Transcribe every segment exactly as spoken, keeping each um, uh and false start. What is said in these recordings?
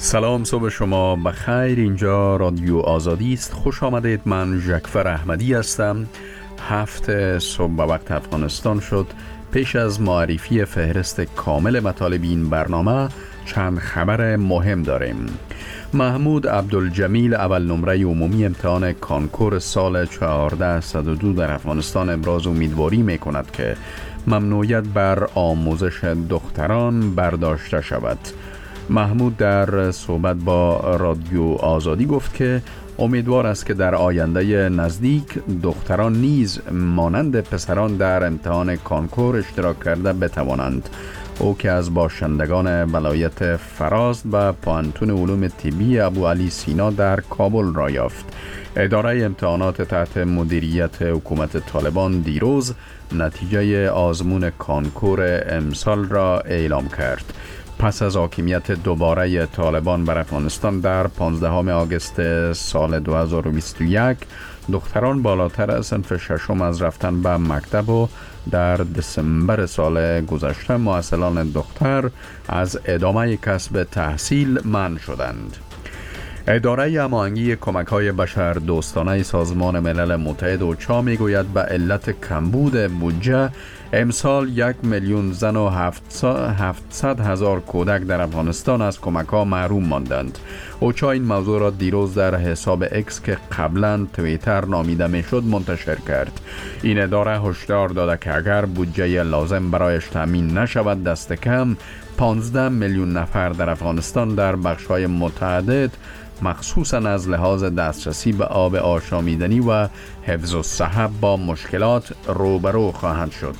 سلام، صبح شما بخیر. اینجا رادیو آزادی است. خوش آمدید. من ژکفر احمدی هستم. هفت صبح به وقت افغانستان شد. پیش از معرفی فهرست کامل مطالب این برنامه چند خبر مهم داریم. محمود عبدالجمیل اول نمره عمومی امتحان کانکور سال چهارده صد و دو در افغانستان ابراز امیدواری می کند که ممنوعیت بر آموزش دختران برداشته شود. محمود در صحبت با رادیو آزادی گفت که امیدوار است که در آینده نزدیک دختران نیز مانند پسران در امتحان کانکور اشتراک کرده بتوانند. او که از باشندگان ولایت فراست و پوهنتون علوم طبی ابوعلی سینا در کابل را یافت. اداره امتحانات تحت مدیریت حکومت طالبان دیروز نتیجه آزمون کانکور امسال را اعلام کرد. پس از حاکمیت دوباره طالبان بر افغانستان در پانزدهم آگوست سال دو هزار و بیست و یک، دختران بالاتر از صنف ششم از رفتن به مکتب و در دسامبر سال گذشته مؤثران دختر از ادامه کسب تحصیل منع شدند. اداره هماهنگی کمک‌های بشردوستانه سازمان ملل متحد اوچا میگوید به علت کمبود بودجه امسال یک میلیون زن و هفتصد هزار کودک در افغانستان از کمک‌ها محروم ماندند. اوچا این موضوع را دیروز در حساب اکس که قبلا توییتر نامیده میشد منتشر کرد. این اداره هشدار داده که اگر بودجه لازم برایش تامین نشود دست کم پانزده میلیون نفر در افغانستان در بخش‌های متعدد مخصوصاً از لحاظ دسترسی به آب آشامیدنی و حفظ الصحت با مشکلات روبرو خواهند شد.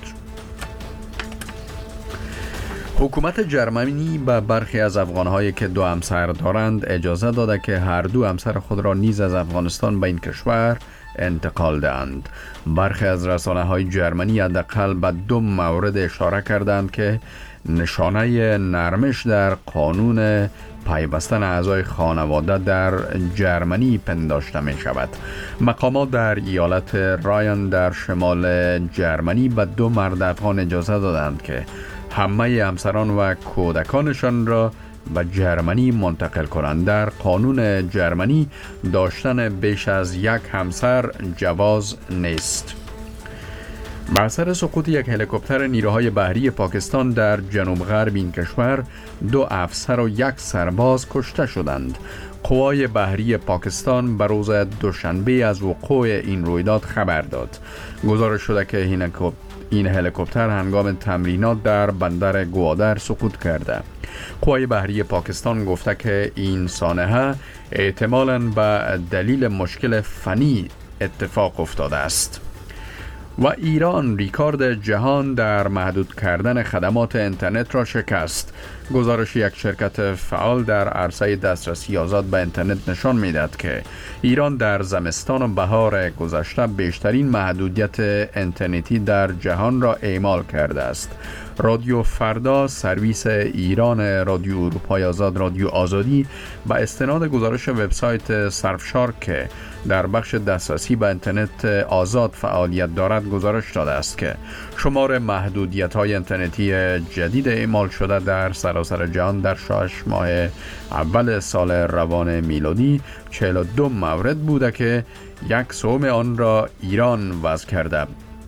حکومت جرمنی به برخی از افغان‌هایی که دو همسر دارند اجازه داده که هر دو همسر خود را نیز از افغانستان به این کشور انتقال دهند. برخی از رسانه‌های جرمنی حداقل به دو مورد اشاره کردند که نشانه نرمش در قانون پیوستن اعضای خانواده در جرمنی پنداشته می شود. مقامات در ایالت رایان در شمال جرمنی به دو مرد افغان اجازه دادند که همه همسران و کودکانشان را به جرمنی منتقل کنند. در قانون جرمنی داشتن بیش از یک همسر جواز نیست. بر اثر سقوط یک هلیکوپتر نیروهای بحری پاکستان در جنوب غرب این کشور دو افسر و یک سرباز کشته شدند. قوای بحری پاکستان بر روز دوشنبه از وقوع این رویداد خبر داد. گزارش شده که این هلیکوپتر هنگام تمرینات در بندر گوادر سقوط کرده. قوای بحری پاکستان گفته که این سانحه احتمالاً به دلیل مشکل فنی اتفاق افتاده است. و ایران ریکارد جهان در محدود کردن خدمات اینترنت را شکست. گزارش یک شرکت فعال در عرصه دسترسی آزاد به اینترنت نشان می‌دهد که ایران در زمستان و بهار گذشته بیشترین محدودیت اینترنتی در جهان را اعمال کرده است. رادیو فردا، سرویس ایران رادیو اروپای آزاد رادیو آزادی با استناد گزارش وبسایت سرفشار که در بخش دسترسی به اینترنت آزاد فعالیت دارد گزارش داده است که شمار محدودیت‌های اینترنتی جدید اعمال شده در سراسر جهان در شش ماه اول سال روان میلادی چهل و دو مورد بوده که یک سوم آن را ایران وضع کرده.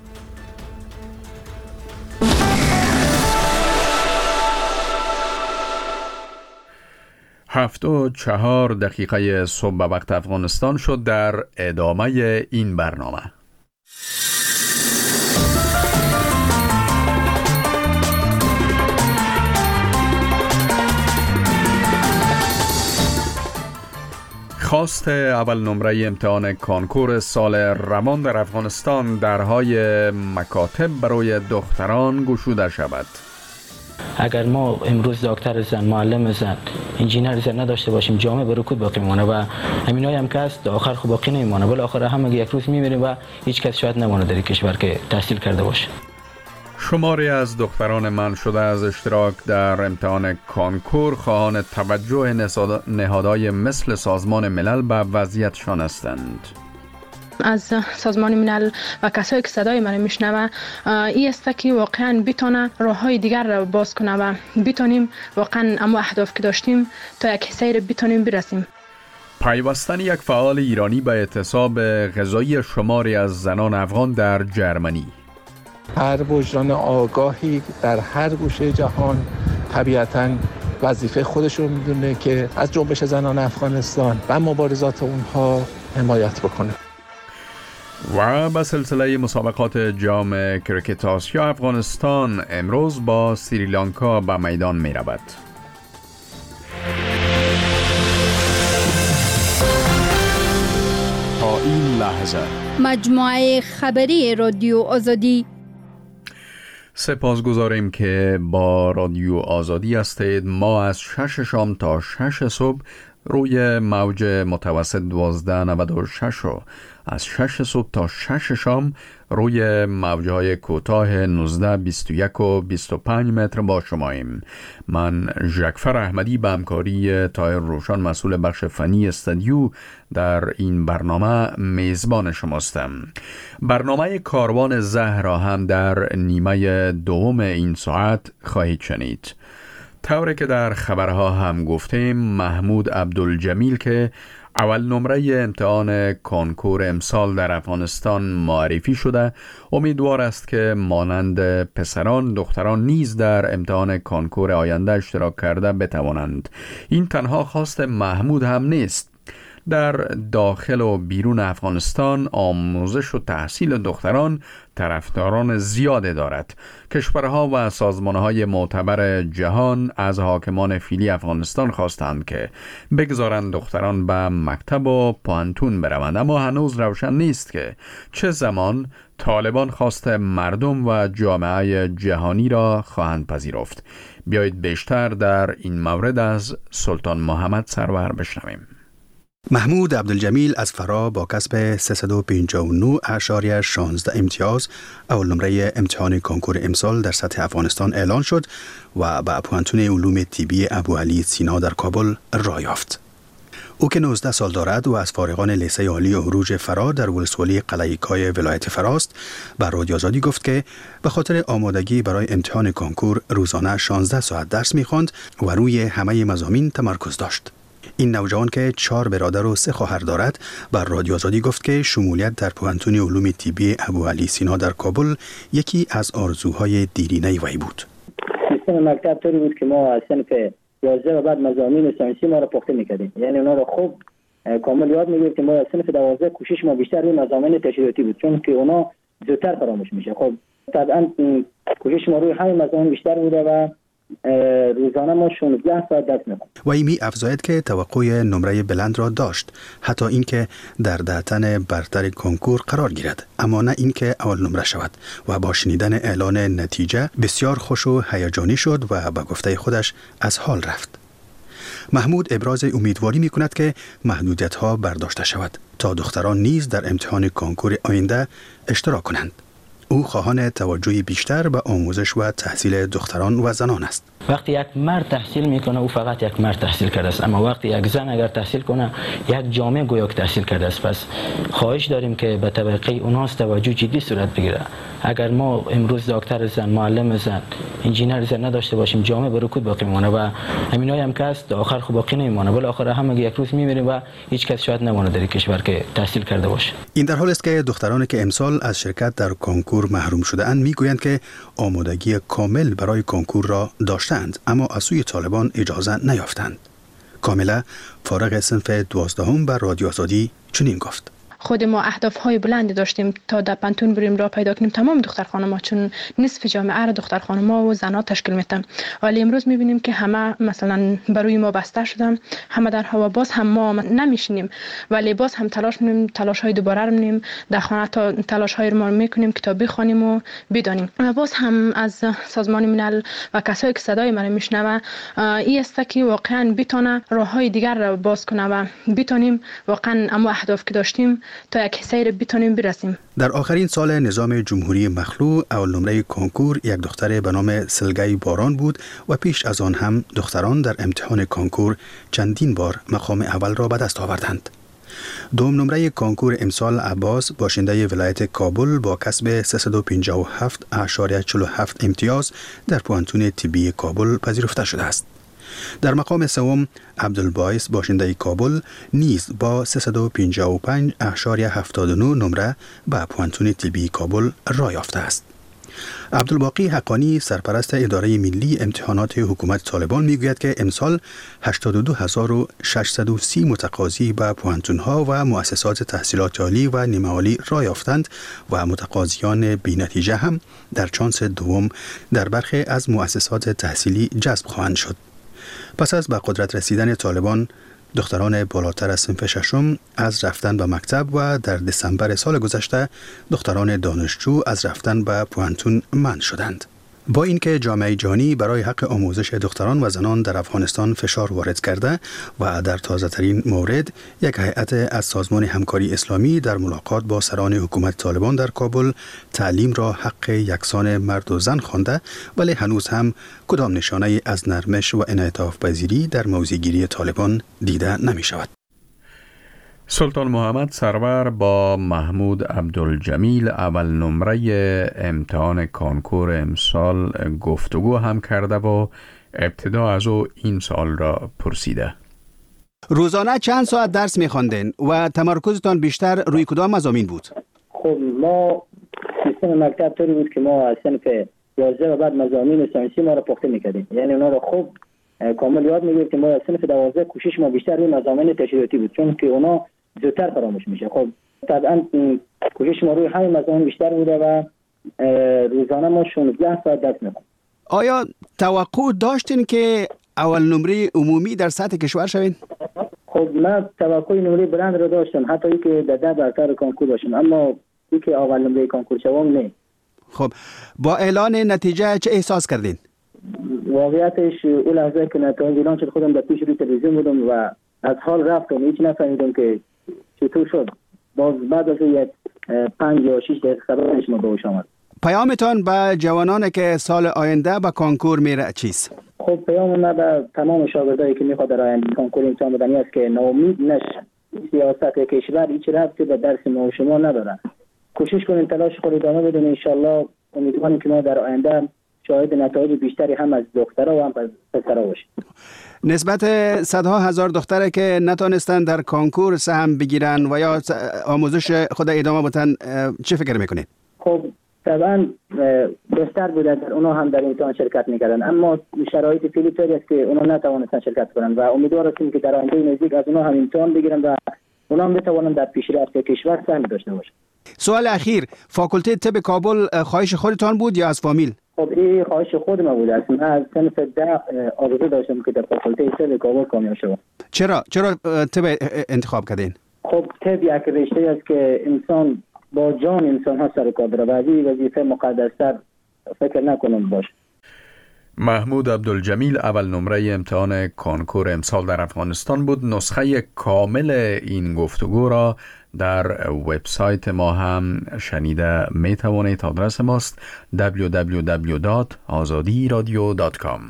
هفت و چهار دقیقه صبح به وقت افغانستان شد. در ادامه این برنامه خواست اول نمره امتحان کانکور سال روان در افغانستان درهای مکاتب برای دختران گشوده شود. اگر ما امروز دکتر زن، معلم زن، انجینر زن نداشته باشیم جامعه به رکود باقی میمونه و همینایی هم که است آخر خب باقی نمیمونه، ولی آخر هم یک روز میمیریم و هیچ کس شاید نمونه در کشور که تحصیل کرده باشه. شماری از دختران منع شده از اشتراک در امتحان کانکور خواهان توجه نهادهای مثل سازمان ملل به وضعیتشان هستند. از سازمان ملل و کسایی که صدای من میشنوه این است که واقعا بتونه راههای دیگر را باز کنه و بتونیم واقعا اما اهداف که داشتیم تا یک سیر بتونیم برسیم. پیوستن یک فعال ایرانی به اعتصاب غذایی شماری از زنان افغان در جرمنی. هر وجدان آگاهی در هر گوشه جهان طبیعتاً وظیفه خودش رو میدونه که از جنبش زنان افغانستان و مبارزات اونها حمایت بکنه. و به سلسله مسابقات جام کرکت آسیا افغانستان امروز با سریلانکا به میدان می رود. تا این لحظه مجموعه خبری رادیو آزادی. سپاسگزاریم که با رادیو آزادی هستید. ما از شش شام تا شش صبح روی موج متوسط دوازده نود و شش و از شش صبح تا شش شام روی موجهای کوتاه نوزده بیست و یک و بیست و پنج متر با شماییم. من ژکفر احمدی به همکاری طاهر روشان مسئول بخش فنی استودیو در این برنامه میزبان شماستم. برنامه کاروان زهرا هم در نیمه دوم این ساعت خواهید شنید. طوری که در خبرها هم گفتیم، محمود عبدالجمیل که اول نمره امتحان کنکور امسال در افغانستان معرفی شده، امیدوار است که مانند پسران دختران نیز در امتحان کنکور آینده اشتراک کرده بتوانند. این تنها خواست محمود هم نیست. در داخل و بیرون افغانستان آموزش و تحصیل دختران طرفداران زیاده دارد. کشورها و سازمانهای معتبر جهان از حاکمان فیلی افغانستان خواستند که بگذارند دختران به مکتب و پانتون بروند، اما هنوز روشن نیست که چه زمان طالبان خواست مردم و جامعه جهانی را خواهند پذیرفت. بیایید بیشتر در این مورد از سلطان محمد سرور بشنویم. محمود عبدالجمیل از فرا با کسب سیصد و پنجاه و نه اعشاریه شانزده امتیاز اول نمره امتحان کنکور امسال در سطح افغانستان اعلان شد و به پوانتون علوم طبی ابوعلی سینا در کابل راه یافت. او که نوزده سال دارد و از فارغان لیسه عالی عروج فرا در ولسوالی قلعه کای ولایت فراست، به رادیو آزادی گفت که به خاطر آمادگی برای امتحان کنکور روزانه شانزده ساعت درس می‌خواند و روی همه مضامین تمرکز داشت. این نوجوان که چهار برادر و سه خواهر دارد بر رادیو آزادی گفت که شمولیت در پوهنتون علوم طبی ابوعلی سینا در کابل یکی از آرزوهای دیرینه وی بود. سیستم مکتب طوری بود که ما از صنف یازده و بعد مضامین ساینسی ما را پخته می‌کردیم، یعنی اونا رو خوب کامل یاد می‌گرفتیم. ما از صنف دوازده کوشش ما بیشتر روی مضامین تشریحاتی بود، چون که اونا زودتر فراموش میشه. خب طبعا کوشش ما روی همین مضامین بیشتر بوده و روزانه ما شانزده ساعت درس می‌خواندیم. و می افزاید که توقع نمره بلند را داشت، حتی اینکه در دهتن برتر کنکور قرار گیرد، اما نه اینکه اول نمره شود. و با شنیدن اعلان نتیجه بسیار خوش و هیجانی شد و به گفته خودش از حال رفت. محمود ابراز امیدواری می کند که محدودیت ها برداشته شود تا دختران نیز در امتحان کنکور آینده اشتراک کنند. او خواهان توجه بیشتر به آموزش و تحصیل دختران و زنان است. وقتی یک مرد تحصیل میکنه او فقط یک مرد تحصیل کرده است، اما وقتی یک زن اگر تحصیل کنه یک جامعه گویا که تحصیل کرده است. پس خواهش داریم که به طبقه اوناس توجه جدی صورت بگیره. اگر ما امروز دکتر زن، معلم زن، انجینر زن نداشته باشیم، جامعه به رکود باقی میمونه و همینایی هم که است آخر خوب باقی نمیمونه، ولی آخر همه یک روز میمیریم و هیچ کس شاید نمونه در کشور که تحصیل کرده باشه. این در حالی است که دخترانی که امسال از شرکت در کنکور محروم شده‌اند میگویند که آمادگی کامل برای کنکور را داشتند، اما از سوی طالبان اجازه نیافتند. کاملا فارغ صنف دوازدهم بر رادیو آزادی چنین گفت: خود ما اهداف های بلندی داشتیم تا در پانتون بریم را پیدا کنیم تمام دختر خانم‌ها، چون نصف جامعه را دختر خانم‌ها و زن‌ها تشکیل میدن. ولی امروز میبینیم که همه مثلا بروی ما بسته شدن، همه در هوا. باز هم ما نمیشینیم ولی باز هم تلاش می‌کنیم، تلاش های دوباره رو می‌کنیم در خانه، تا تلاش های ما رو می‌کنیم که تا بخوانیم و بدانیم. و باز هم از سازمان ملل و کسایی که صدای من میشنوه این است که واقعا بتونه راههای دیگر را باز کنه و بتونیم واقعا اما اهداف که داشتیم تا یک سیر بتونیم برسیم. در آخرین سال نظام جمهوری مخلوع اول نمره کنکور یک دختر به نام سلگی باران بود و پیش از آن هم دختران در امتحان کنکور چندین بار مقام اول را به دست آوردند. دوم نمره کنکور امسال عباس باشنده ولایت کابل با کسب سیصد و پنجاه و هفت اعشاریه چهل و هفت امتیاز در پوانتون طبی کابل پذیرفته شده است. در مقام سوم عبدالبایس باشنده کابل نیز با سیصد و پنجاه و پنج اعشاریه هفتاد و نه نمره به پوانتون طبی کابل راه یافته است. عبدالباقی حقانی سرپرست اداره ملی امتحانات حکومت طالبان میگوید که امسال هشتاد و دو هزار و ششصد و سی متقاضی به پوانتون‌ها و مؤسسات تحصیلات عالی و نیمه عالی راه یافتند و متقاضیان بی‌نتیجه هم در چانس دوم در برخی از مؤسسات تحصیلی جذب خواهند شد. پس از به قدرت رسیدن طالبان، دختران بالاتر از صنف ششم از رفتن به مکتب و در دسامبر سال گذشته دختران دانشجو از رفتن به پوانتون منع شدند. با اینکه جامعه جهانی برای حق آموزش دختران و زنان در افغانستان فشار وارد کرده و در تازه ترین مورد یک هیئت از سازمان همکاری اسلامی در ملاقات با سران حکومت طالبان در کابل تعلیم را حق یکسان مرد و زن خوانده، ولی هنوز هم کدام نشانه از نرمش و انعطاف پذیری در موضع‌گیری طالبان دیده نمی شود. سلطان محمد سرور با محمود عبدالجمیل اول نمره امتحان کنکور امسال گفتگو هم کرده و ابتدا از او این سال را پرسیده. روزانه چند ساعت درس می‌خواندین و تمرکزتان بیشتر روی کدام مضامین بود؟ خب ما سیستم مکتب طوری بود که ما از صنف یازده و بعد مضامین ساینسی ما را پخته می‌کردیم، یعنی اونا را خوب کامل یاد می‌گرفتیم. ما از صنف دوازده کوشش ما بیشتر روی مضامین تشریحاتی بود، چون که اونا زودتر فراموش میشه. خب طبعا کوشش ما روی همین مضامین بیشتر بوده و روزانه ما شانزده ساعت درس می‌خوندیم. آیا توقع داشتین که اول نمره عمومی در سطح کشور شوین؟ خب من توقع نمره بلند را داشتم، حتی اینکه در ده برتر کنکور باشم، اما اینکه اول نمره کنکور شوم نه. خب با اعلان نتیجه چه احساس کردین؟ واقعیتش اون لحظه که نتایج اعلان شد خودم در پیش روی تلویزیون بودم و از حال رفتم، هیچ نفهمیدم که چطور شد. باز بعد از یک پنج یا شش دقیقه خبرش ما به هوش آمد. پیامتان به جوانانی که سال آینده به کنکور میره چیست؟ خب پیام من به تمام شاگردایی که میخواد در آینده کنکور امتحان بدن است که ناامید نشن. سیاست کشور هیچ ربطی به درس ما و شما نداره. کوشش کنین، تلاش خود ادامه بدین. ان شاء الله امیدوارم که ما در آینده شاهد نتایج بیشتری هم از دخترها و هم از پسرها باشیم. نسبت صدها هزار دختره که نتونستن در کنکور سهم بگیرن و یا آموزش خود ادامه بدن چه فکر میکنید؟ خب طبعا بهتر بوده در اونا هم در امتحان شرکت میکردن، اما شرایط فعلی طوری است که اونا نتوانستن شرکت کنن و امیدوار هستیم که در آینده نزدیک از اونا هم امتحان بگیرن و اونا هم بتوانن در پیشرفت کشور سهم داشته باشن. سوال اخیر، فاکولته طب کابل خواهش خودتان بود یا از فامیل؟ خب این خواهش خود ما بود. اصلا از صنف ده آرزو داشتم که در فاکولته طب کابل کامیاب شوم. چرا چرا طب انتخاب کردین؟ خب طب یک رشته است که انسان با جان انسان ها سر کار داره و این وظیفه مقدس‌تر فکر نکنم باشه. محمود عبدالجمیل اول نمره امتحان کنکور امسال در افغانستان بود. نسخه کامل این گفتگو را در وبسایت ما هم شنیده می توانید. آدرس ماست دبلیو دبلیو دبلیو دات آزادی رادیو دات کام.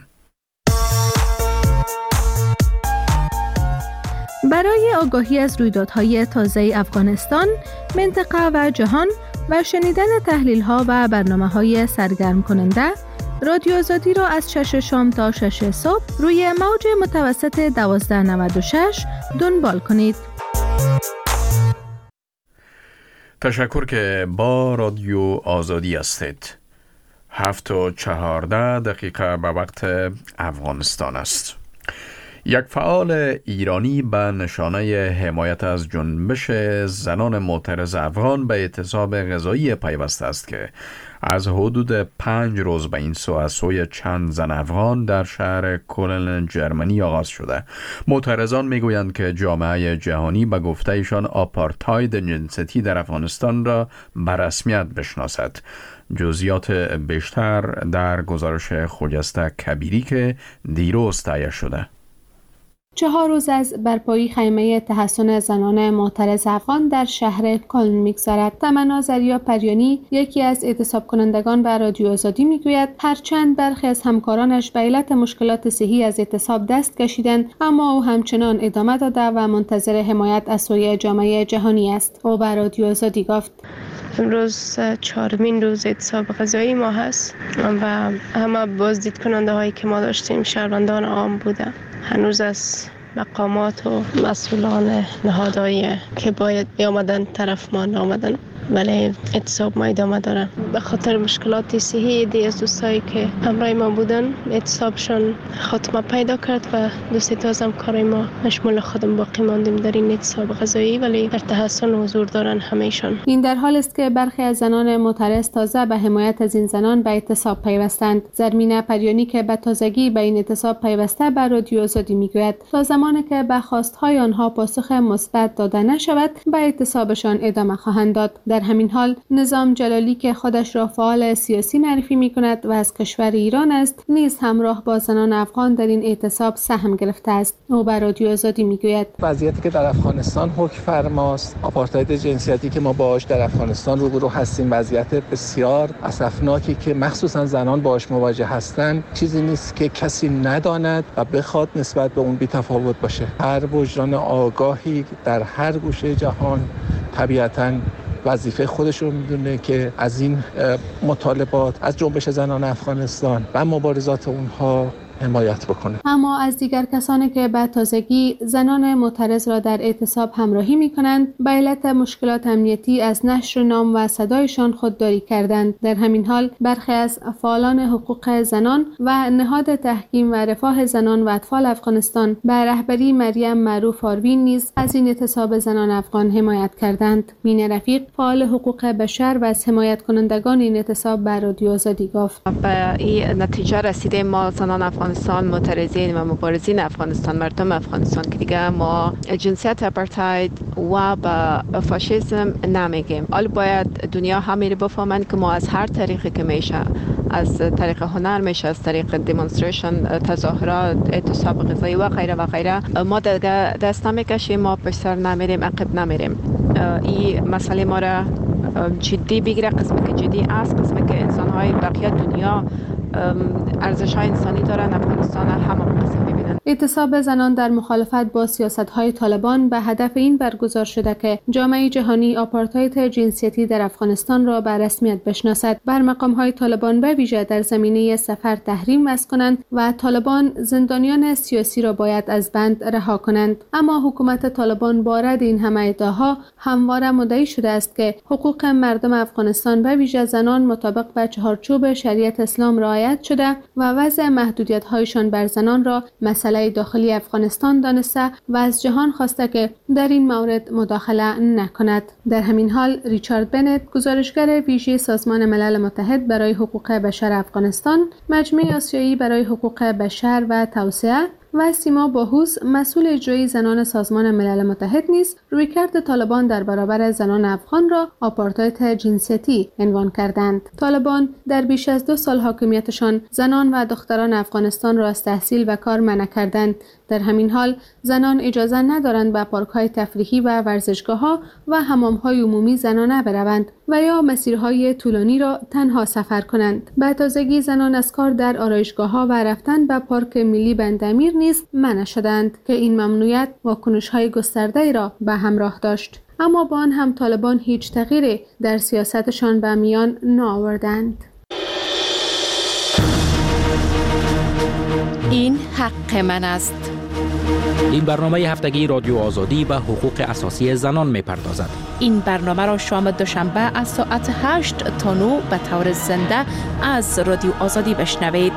برای آگاهی از رویدادهای تازه افغانستان، منطقه و جهان و شنیدن تحلیل‌ها و برنامه‌های سرگرم کننده، رادیو آزادی را از شش شام تا شش صبح روی موج متوسط دوازده نود و شش دنبال کنید. تشکر که با رادیو آزادی هستید. هفت و چهارده دقیقه به وقت افغانستان است. یک فعال ایرانی به نشانه حمایت از جنبش زنان معترض افغان به اعتصاب غذایی پیوسته است که از حدود پنج روز به این سو از سوی چند زن افغان در شهر کلن جرمنی آغاز شده. معترضان میگویند که جامعه جهانی به گفته ایشان آپارتاید جنسیتی در افغانستان را به رسمیت بشناسد. جزئیات بیشتر در گزارش خجسته کبیری که دیروز تهیه شده. چهار روز از برپایی خیمه تحصن زنان معترض افغان در شهر کلن می‌گذرد. تمنا زریا پریانی، یکی از اعتصاب کنندگان به رادیو آزادی میگوید هرچند برخی از همکارانش به علت مشکلات صحی از اعتصاب دست کشیدند، اما او همچنان ادامه داده و منتظر حمایت از سوی جامعه جهانی است. او به رادیو آزادی گفت: امروز چهارمین روز اعتصاب غذایی ما هست و همه بازدید کننده هایی که ما داشتیم شهروندان عام بودن. هنوز از مقامات و مسئولان نهادهایی که باید بیامدن طرف ما نامدن، ولی اعتصاب ما ادامه دارن. به خاطر مشکلات صحی دی از دوستایی که همراه ما بودن اعتصابشان خاتمه پیدا کرد و دوستی تازه همکارای ما مشمول خودم باقی ماندیم در این اعتصاب غذایی، ولی در تحسن حضور دارن همه‌شان. این در حال است که برخی از زنان معترض تازه به حمایت از این زنان به اعتصاب پیوستند. زرمینه پریانی که به تازگی به این اعتصاب پیوسته به رادیو آزادی میگوید تا زمانی که به خواستهای آنها پاسخ مثبت داده نشود به اعتصابشان ادامه خواهند داد. در همین حال نظام جلالی که خودش را فعال سیاسی معرفی می‌کند و از کشور ایران است، نیز همراه با زنان افغان در این اعتصاب سهم گرفته است. او به رادیو آزادی میگوید وضعیتی که در افغانستان حکم فرماست، آپارتاید جنسیتی که ما باهاش در افغانستان روبرو هستیم، وضعیت بسیار اسفناکی که مخصوصا زنان باهاش مواجه هستند، چیزی نیست که کسی نداند و بخواد نسبت به اون بی‌تفاوت باشه. هر وجدان آگاهی در هر گوشه جهان طبیعتاً وظیفه خودش رو میدونه که از این مطالبات، از جنبش زنان افغانستان و مبارزات اونها حمایت بکنه. اما از دیگر کسانی که به تازگی زنان معترض را در اعتصاب همراهی می‌کنند به علت مشکلات امنیتی از نشر نام و صدایشان خودداری کردند. در همین حال برخی از فعالان حقوق زنان و نهاد تحکیم و رفاه زنان و اطفال افغانستان به رهبری مریم معروف آروین نیز از این اعتصاب زنان افغان حمایت کردند. مینه رفیق، فعال حقوق بشر و از حمایت کنندگان این اعتصاب به رادیو آزادی گفت: به این نتیجه رسیده ما زنان افغانستان معترضین و مبارزین افغانستان، مردم افغانستان که دیگه ما جنسیت اپارتاید و با فاشیسم نمیگیم. حالا باید دنیا همه بفهمند که ما از هر طریقی که میشه، از طریق هنر میشه، از طریق دیمونستریشن، تظاهرات، اعتصاب غذایی و غیره و غیره، ما دیگه دست نمیکشیم، ما پشت سر نمیریم، عقب نمیریم. این مسئله ما را جدی بگیره، قسمی که جدی است، قسمی که انسان‌های بقیه دنیا ارزش‌های انسانی دارن، افغانستان همون قسم می‌بینن. اعتصاب زنان در مخالفت با سیاست‌های طالبان به هدف این برگزار شده که جامعه جهانی آپارتاید جنسیتی در افغانستان را به رسمیت بشناسد، بر مقام‌های طالبان به ویژه در زمینه سفر تحریم وضع کنند و طالبان زندانیان سیاسی را باید از بند رها کنند. اما حکومت طالبان با رد این همه ادعاها همواره مدعی شده است که حقوق مردم افغانستان به ویژه زنان مطابق با چهارچوب شریعت اسلام رعایت شده و وضع محدودیت‌هایشان بر زنان را مسئله داخلی افغانستان دانسته و از جهان خواسته که در این مورد مداخله نکند. در همین حال ریچارد بنت، گزارشگر ویژه سازمان ملل متحد برای حقوق بشر افغانستان، مجمع آسیایی برای حقوق بشر و توسعه و سیما باهوس، مسئول اجرایی زنان سازمان ملل متحد نیز رویکرد طالبان در برابر زنان افغان را آپارتاید جنسیتی عنوان کردند. طالبان در بیش از دو سال حاکمیتشان زنان و دختران افغانستان را از تحصیل و کار منع کردند. در همین حال زنان اجازه ندارند به پارک‌های تفریحی و ورزشگاه‌ها و حمام‌های عمومی زنانه بروند و یا مسیرهای طولانی را تنها سفر کنند. به تازگی زنان از کار در آرایشگاه‌ها و رفتن به پارک ملی بندامیر نیز منع شدند که این ممنوعیت واکنش‌های گسترده‌ای را به همراه داشت. اما با آن هم طالبان هیچ تغییری در سیاستشان به میان نآوردند. این حق من است. این برنامه هفتگی رادیو آزادی به حقوق اساسی زنان می‌پردازد. این برنامه را شام دوشنبه از ساعت هشت تا نه به طور زنده از رادیو آزادی بشنوید.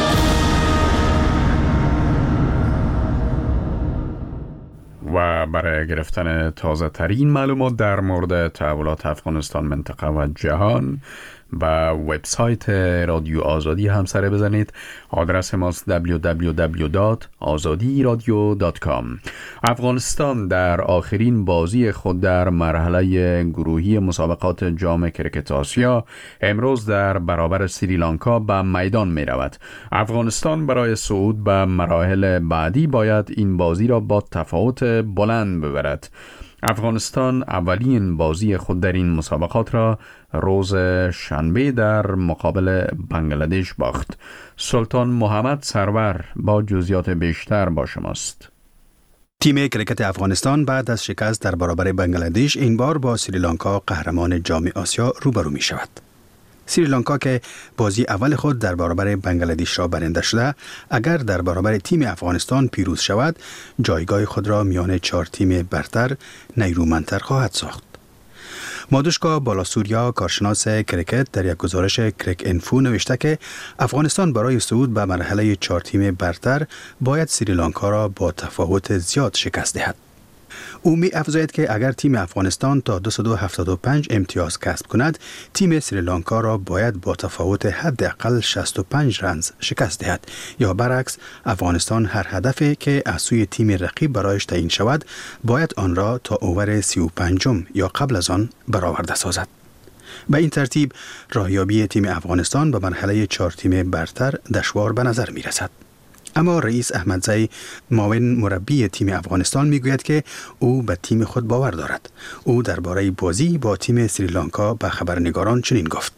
و برای برای گرفتن تازه ترین معلومات در مورد تحولات افغانستان، منطقه و جهان و وبسایت رادیو آزادی هم سر بزنید. آدرس ماست دبلیو دبلیو دبلیو دات آزادی رادیو دات کام. افغانستان در آخرین بازی خود در مرحله گروهی مسابقات جام کرکت آسیا امروز در برابر سریلانکا به میدان می رود. افغانستان برای صعود به مراحل بعدی باید این بازی را با تفاوت بلند ببرد. افغانستان اولین بازی خود در این مسابقات را روز شنبه در مقابل بنگلادش باخت. سلطان محمد سرور با جزئیات بیشتر با شماست. تیم کرکت افغانستان بعد از شکست در برابر بنگلادش این بار با سریلانکا قهرمان جام آسیا روبرو می شود. سریلانکا که بازی اول خود در برابر بنگلادش را برنده شده، اگر در برابر تیم افغانستان پیروز شود، جایگاه خود را میان چهار تیم برتر نیرومندتر خواهد ساخت. مادوشکا بالاسوریا، کارشناس کرکت، در یک گزارش کرک انفو نوشته که افغانستان برای صعود به مرحله چهار تیم برتر باید سریلانکا را با تفاوت زیاد شکست دهد. او می افزاید که اگر تیم افغانستان تا دویست و هفتاد و پنج امتیاز کسب کند، تیم سریلانکا را باید با تفاوت حداقل شصت و پنج رنز شکست دهد، یا برعکس افغانستان هر هدفی که از سوی تیم رقیب برایش تعیین شود باید آن را تا اوور سی و پنجم یا قبل از آن برآورده سازد. به این ترتیب راهیابی تیم افغانستان به مرحله چهار تیم برتر دشوار به نظر می رسد. اما رئیس احمدزی، معاون مربی تیم افغانستان، میگوید که او به تیم خود باور دارد. او درباره بازی با تیم سریلانکا به خبرنگاران چنین گفت: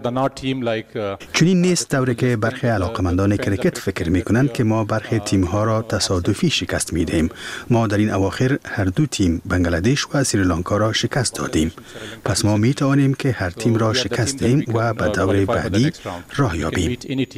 چنین نیست طوری که برخی علاقمندان کرکت فکر می کنند که ما برخی تیم ها را تصادفی شکست می دهیم. ما در این اواخر هر دو تیم، بنگلادش و سریلانکا را شکست دادیم. پس ما می توانیم که هر تیم را شکست دهیم و به دور بعدی راه یابیم.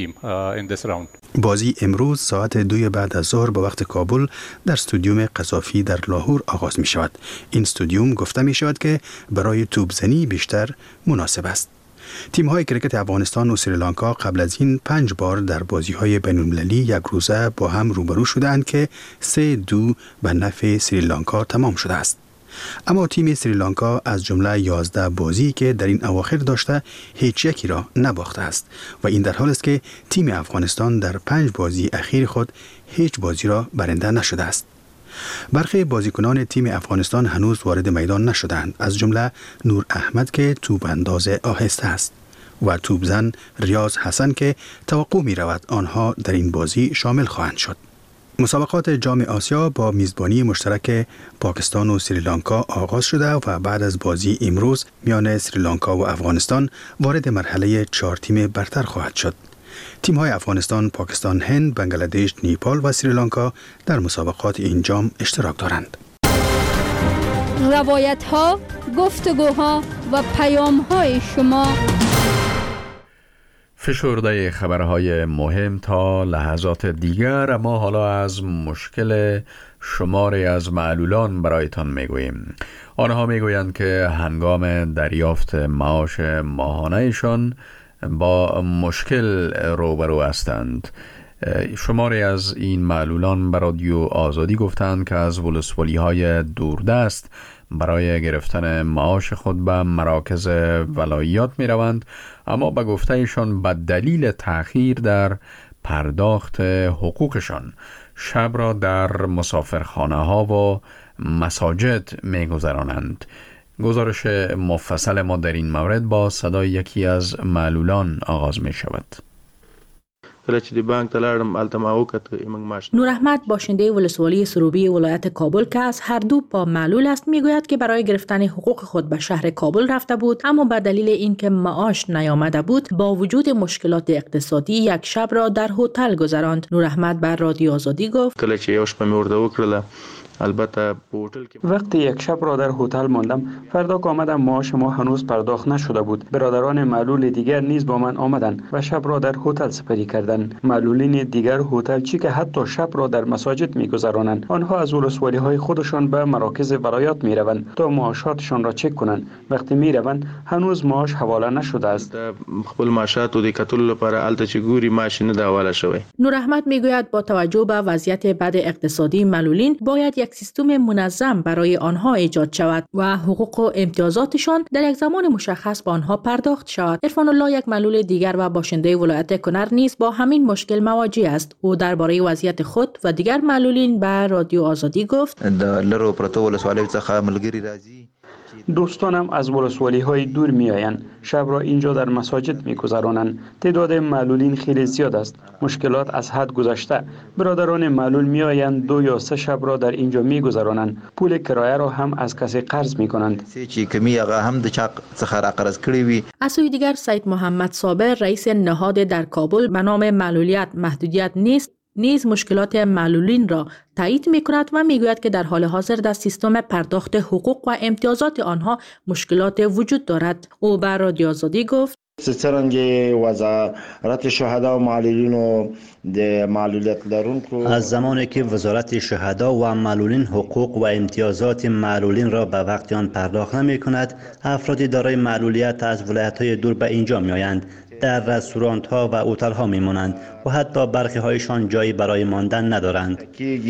بازی امروز ساعت دوی بعد از ظهر به وقت کابل در استادیوم قذافی در لاهور آغاز می شود. این استادیوم گفته می شود که برای توپزنی بیشتر مناسب است. تیم های کرکت افغانستان و سریلانکا قبل از این پنج بار در بازی های بین المللی یک روزه با هم روبرو شدند که سه دو به نفع سریلانکا تمام شده است. اما تیم سریلانکا از جمله یازده بازی که در این اواخر داشته هیچ یکی را نباخته است و این در حال است که تیم افغانستان در پنج بازی اخیر خود هیچ بازی را برنده نشده است. برخی بازیکنان تیم افغانستان هنوز وارد میدان نشدند، از جمله نور احمد که توپ انداز آهسته است و توپزن ریاض حسن که توقع می رود آنها در این بازی شامل خواهند شد. مسابقات جام آسیا با میزبانی مشترک پاکستان و سریلانکا آغاز شده و بعد از بازی امروز میان سریلانکا و افغانستان وارد مرحله چهار تیم برتر خواهد شد. تیم های افغانستان، پاکستان، هند، بنگلادش، نیپال و سریلانکا در مسابقات این جام اشتراک دارند. روایت ها، گفتگوها و پیام های شما. فشرده خبرهای مهم تا لحظات دیگر، اما حالا از مشکل شماری از معلولان برایتان میگوییم. آنها میگویند که هنگام دریافت معاش ماهانهشان با مشکل روبرو هستند. شماری از این معلولان به رادیو آزادی گفتند که از ولسوالی‌های دوردست برای گرفتن معاش خود به مراکز ولایات می روند، اما به گفته ایشان به دلیل تأخیر در پرداخت حقوقشان شب را در مسافرخانه ها و مساجد می گذرانند. گزارش مفصل ما در این مورد با صدای یکی از معلولان آغاز می شود. نور احمد باشنده ولسوالی سروبی ولایت کابل که از هر دو پا معلول است میگوید که برای گرفتن حقوق خود به شهر کابل رفته بود، اما به دلیل اینکه معاش نیامده بود با وجود مشکلات اقتصادی یک شب را در هتل گذراند. نور احمد بر رادیو آزادی گفت: البته وقتی یک شب را در هتل ماندم، فردا که آمدم معاش ما هنوز پرداخت نشده بود. برادران معلول دیگر نیز با من آمدند و شب را در هتل سپری کردند. معلولین دیگر هتل چی که حتی شب را در مساجد می‌گذرانند. آنها از ولسوالی‌های خودشان به مراکز ولایات می‌روند تا معاشاتشان را چک کنند. وقتی می‌روند هنوز معاش حواله نشده است. خپل معاشات د کتل لپاره الته چې ګوري معاش نه دا حواله شوی. نور احمد میگوید با توجه به وضعیت بد اقتصادی معلولین باید یک یک سیستم منظم برای آنها ایجاد شود و حقوق و امتیازاتشان در یک زمان مشخص به آنها پرداخت شود. عرفان الله، یک معلول دیگر و باشنده ولایت کنر، نیز با همین مشکل مواجه است. او درباره وضعیت خود و دیگر معلولین به رادیو آزادی گفت: لرو پرتو ولسوالی څخه ملګری راځي. دوستانم از ولسوالی های دور می آیند. شب را اینجا در مساجد می گذرانند. تعداد معلولین خیلی زیاد است. مشکلات از حد گذشته. برادران معلول می آیند دو یا سه شب را در اینجا می گذرانند. پول کرایه را هم از کسی قرض می کنند. از سوی دیگر سید محمد صابر، رئیس نهاد در کابل به نام معلولیت محدودیت نیست، نیز مشکلات معلولین را تایید می کند و می گوید که در حال حاضر در سیستم پرداخت حقوق و امتیازات آنها مشکلات وجود دارد. او بر رادیو آزادی گفت: څرنګه وزارت شهدا و معلولین و د معلولیت لرونکو از زمانی که وزارت شهدا و معلولین حقوق و امتیازات معلولین را به وقت آن پرداخت نمی کند، افراد دارای معلولیت از ولایت‌های دور به اینجا می آیند. در رستوران ها و هتل ها می مانند و حتی برخی هایشان جایی برای ماندن ندارند.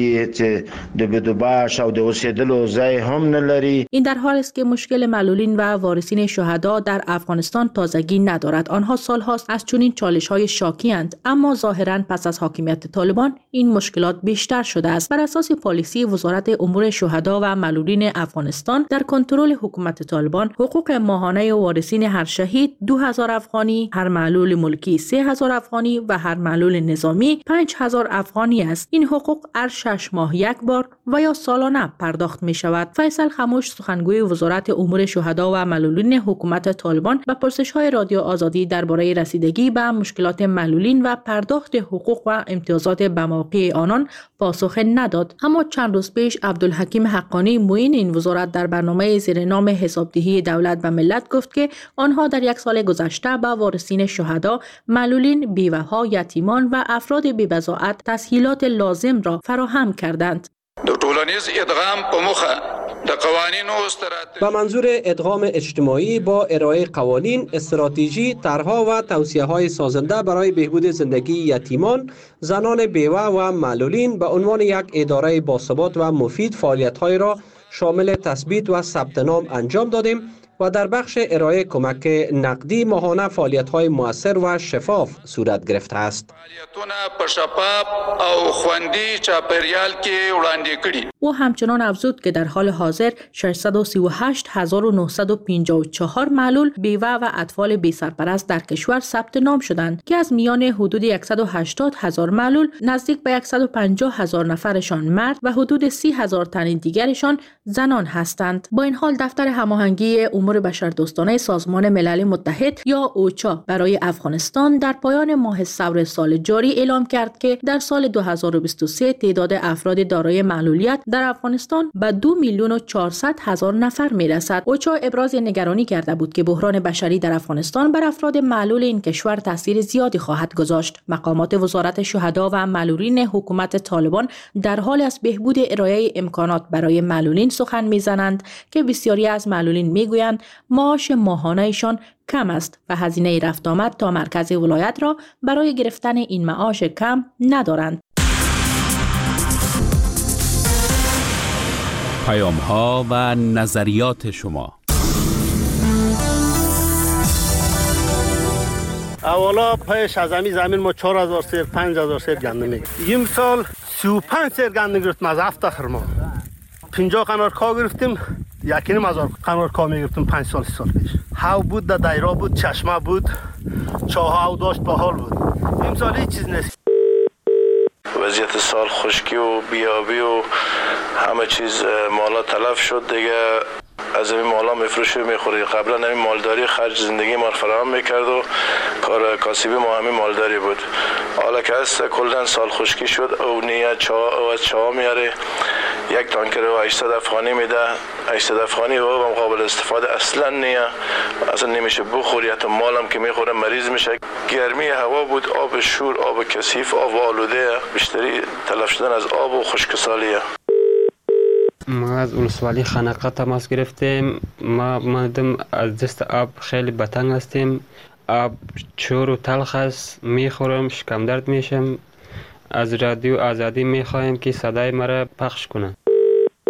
این در حال است که مشکل معلولین و وارثین شهدا در افغانستان تازگی ندارد. آنها سال هاست از چنین چالش های شاکی اند، اما ظاهرا پس از حاکمیت طالبان این مشکلات بیشتر شده است. بر اساس پالیسی وزارت امور شهدا و معلولین افغانستان، در کنترل حکومت طالبان حقوق ماهانه وارثین هر شهید دو هزار افغانی، هر معلول ملکی سه هزار افغانی و هر معلول نظامی پنج هزار افغانی است. این حقوق هر شش ماه یک بار و یا سالانه پرداخت می شود. فیصل خموش، سخنگوی وزارت امور شهدا و معلولین حکومت طالبان، به پرسش های رادیو آزادی درباره رسیدگی به مشکلات معلولین و پرداخت حقوق و امتیازات به موقع آنان پاسخ نداد. اما چند روز پیش عبدالحکیم حقانی، معین این وزارت، در برنامه زیر نام حسابدهی دولت به ملت گفت که آنها در یک سال گذشته به وارثین شهدا، معلولین، بیوه‌ها، یتیمان و افراد بی‌بضاعت تسهیلات لازم را فراهم کردند. د ټولنیز ادغام په موخه د قوانینو استراتیژی به منظور ادغام اجتماعی با ارائه قوانین، استراتژی، طرح‌ها و توصیه‌های سازنده برای بهبود زندگی یتیمان، زنان بیوه و معلولین به عنوان یک اداره باثبات و مفید فعالیت‌های را شامل تثبیت و ثبت نام انجام دادیم و در بخش ارائه کمک نقدی ماهانه فعالیت‌های مؤثر و شفاف صورت گرفته است. او همچنان افزود که در حال حاضر ششصد و سی و هشت هزار و نهصد و پنجاه و چهار معلول، بیوه و اطفال بی سرپرست در کشور ثبت نام شدند که از میان حدود صد و هشتاد هزار معلول، نزدیک به صد و پنجاه هزار نفرشان مرد و حدود سی هزار تن دیگرشان زنان هستند. با این حال دفتر هماهنگی امور بشردوستانه سازمان ملل متحد یا اوچا برای افغانستان در پایان ماه ثور سال جاری اعلام کرد که در سال دو هزار و بیست و سه تعداد افراد دارای معلولیت در افغانستان به دو میلیون و چهارصد هزار نفر میرسد. اوچا ابراز نگرانی کرده بود که بحران بشری در افغانستان بر افراد معلول این کشور تاثیر زیادی خواهد گذاشت. مقامات وزارت شهدا و معلولین حکومت طالبان در حال است بهبود ارائه امکانات برای معلولین سخن میزنند که بسیاری از معلولین میگویند معاش ماهانه‌شان کم است و هزینه رفت آمد تا مرکز ولایت را برای گرفتن این معاش کم ندارند. پیام ها و نظریات شما. اولا پیش از همین زمین ما چهار هزار سیر پنج هزار سیر گندم میگیریم. این سال سی و پنج سیر گندم گرفتیم از هفت اخر ما. پنجاه قنار کا گرفتیم، یکی نیم هزار قنار کا میگرفتیم پنج سال سی سال پیش. هاو بود، در دایره بود، چشمه بود، چاه هاو داشت، بحال بود. این سال هیچ چیز نیست. وضعیت سال خشکی و بیابی و همه چیز مالا تلف شد دیگه. از این مالا میفروشی و میخوری. قبلا همین مالداری خرج زندگی ما فراهم میکرد و کار کاسبی ما همین مالداری بود. حالا که هست کلن سال خشکی شد او نیه چا او از چا میاره یک تانکر و هشتصد افغانی میده. هشتصد افغانی و مقابل استفاده اصلا نیه، اصلا نمیشه بخوری. حتی مالم که میخوره مریض میشه. گرمی هوا بود، آب شور، آب کثیف، آب آلوده، بیشتری تلف شدن از آب و خشکسالیه. ما از ولسوالی خنقه تماس گرفتیم. ما مردم از دست آب خیلی بتنگ هستیم. آب چور و تلخ است، میخورم شکم درد میشم. از رادیو آزادی میخوایم که صدای مرا پخش کنند.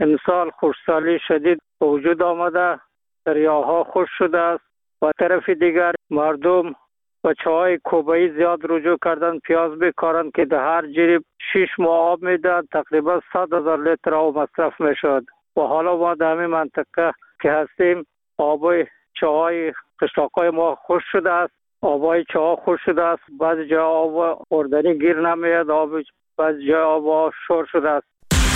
امسال خشکسالی شدید به وجود آمده، دریاها خشک شده است و طرف دیگر مردم بچه های کوبایی زیاد رجوع کردن پیاز بکارن که در هر جریب شش ماه آب میدن، تقریبا صد هزار لیتر آب مصرف میشد و حالا ما در همین منطقه که هستیم آبای چاهای قشلاقای ما خشک شده است، آبای چاه خشک شده است، بعضی جا آب خوردنی گیر نمیاد، آب بعضی جا آب شور شده است.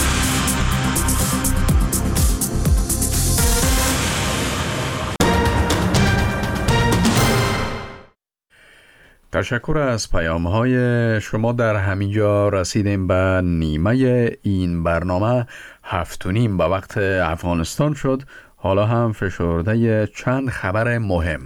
تشکر از پیام های شما. در همینجا رسیدیم به نیمه این برنامه. هفت و نیم به وقت افغانستان شد. حالا هم فشرده چند خبر مهم.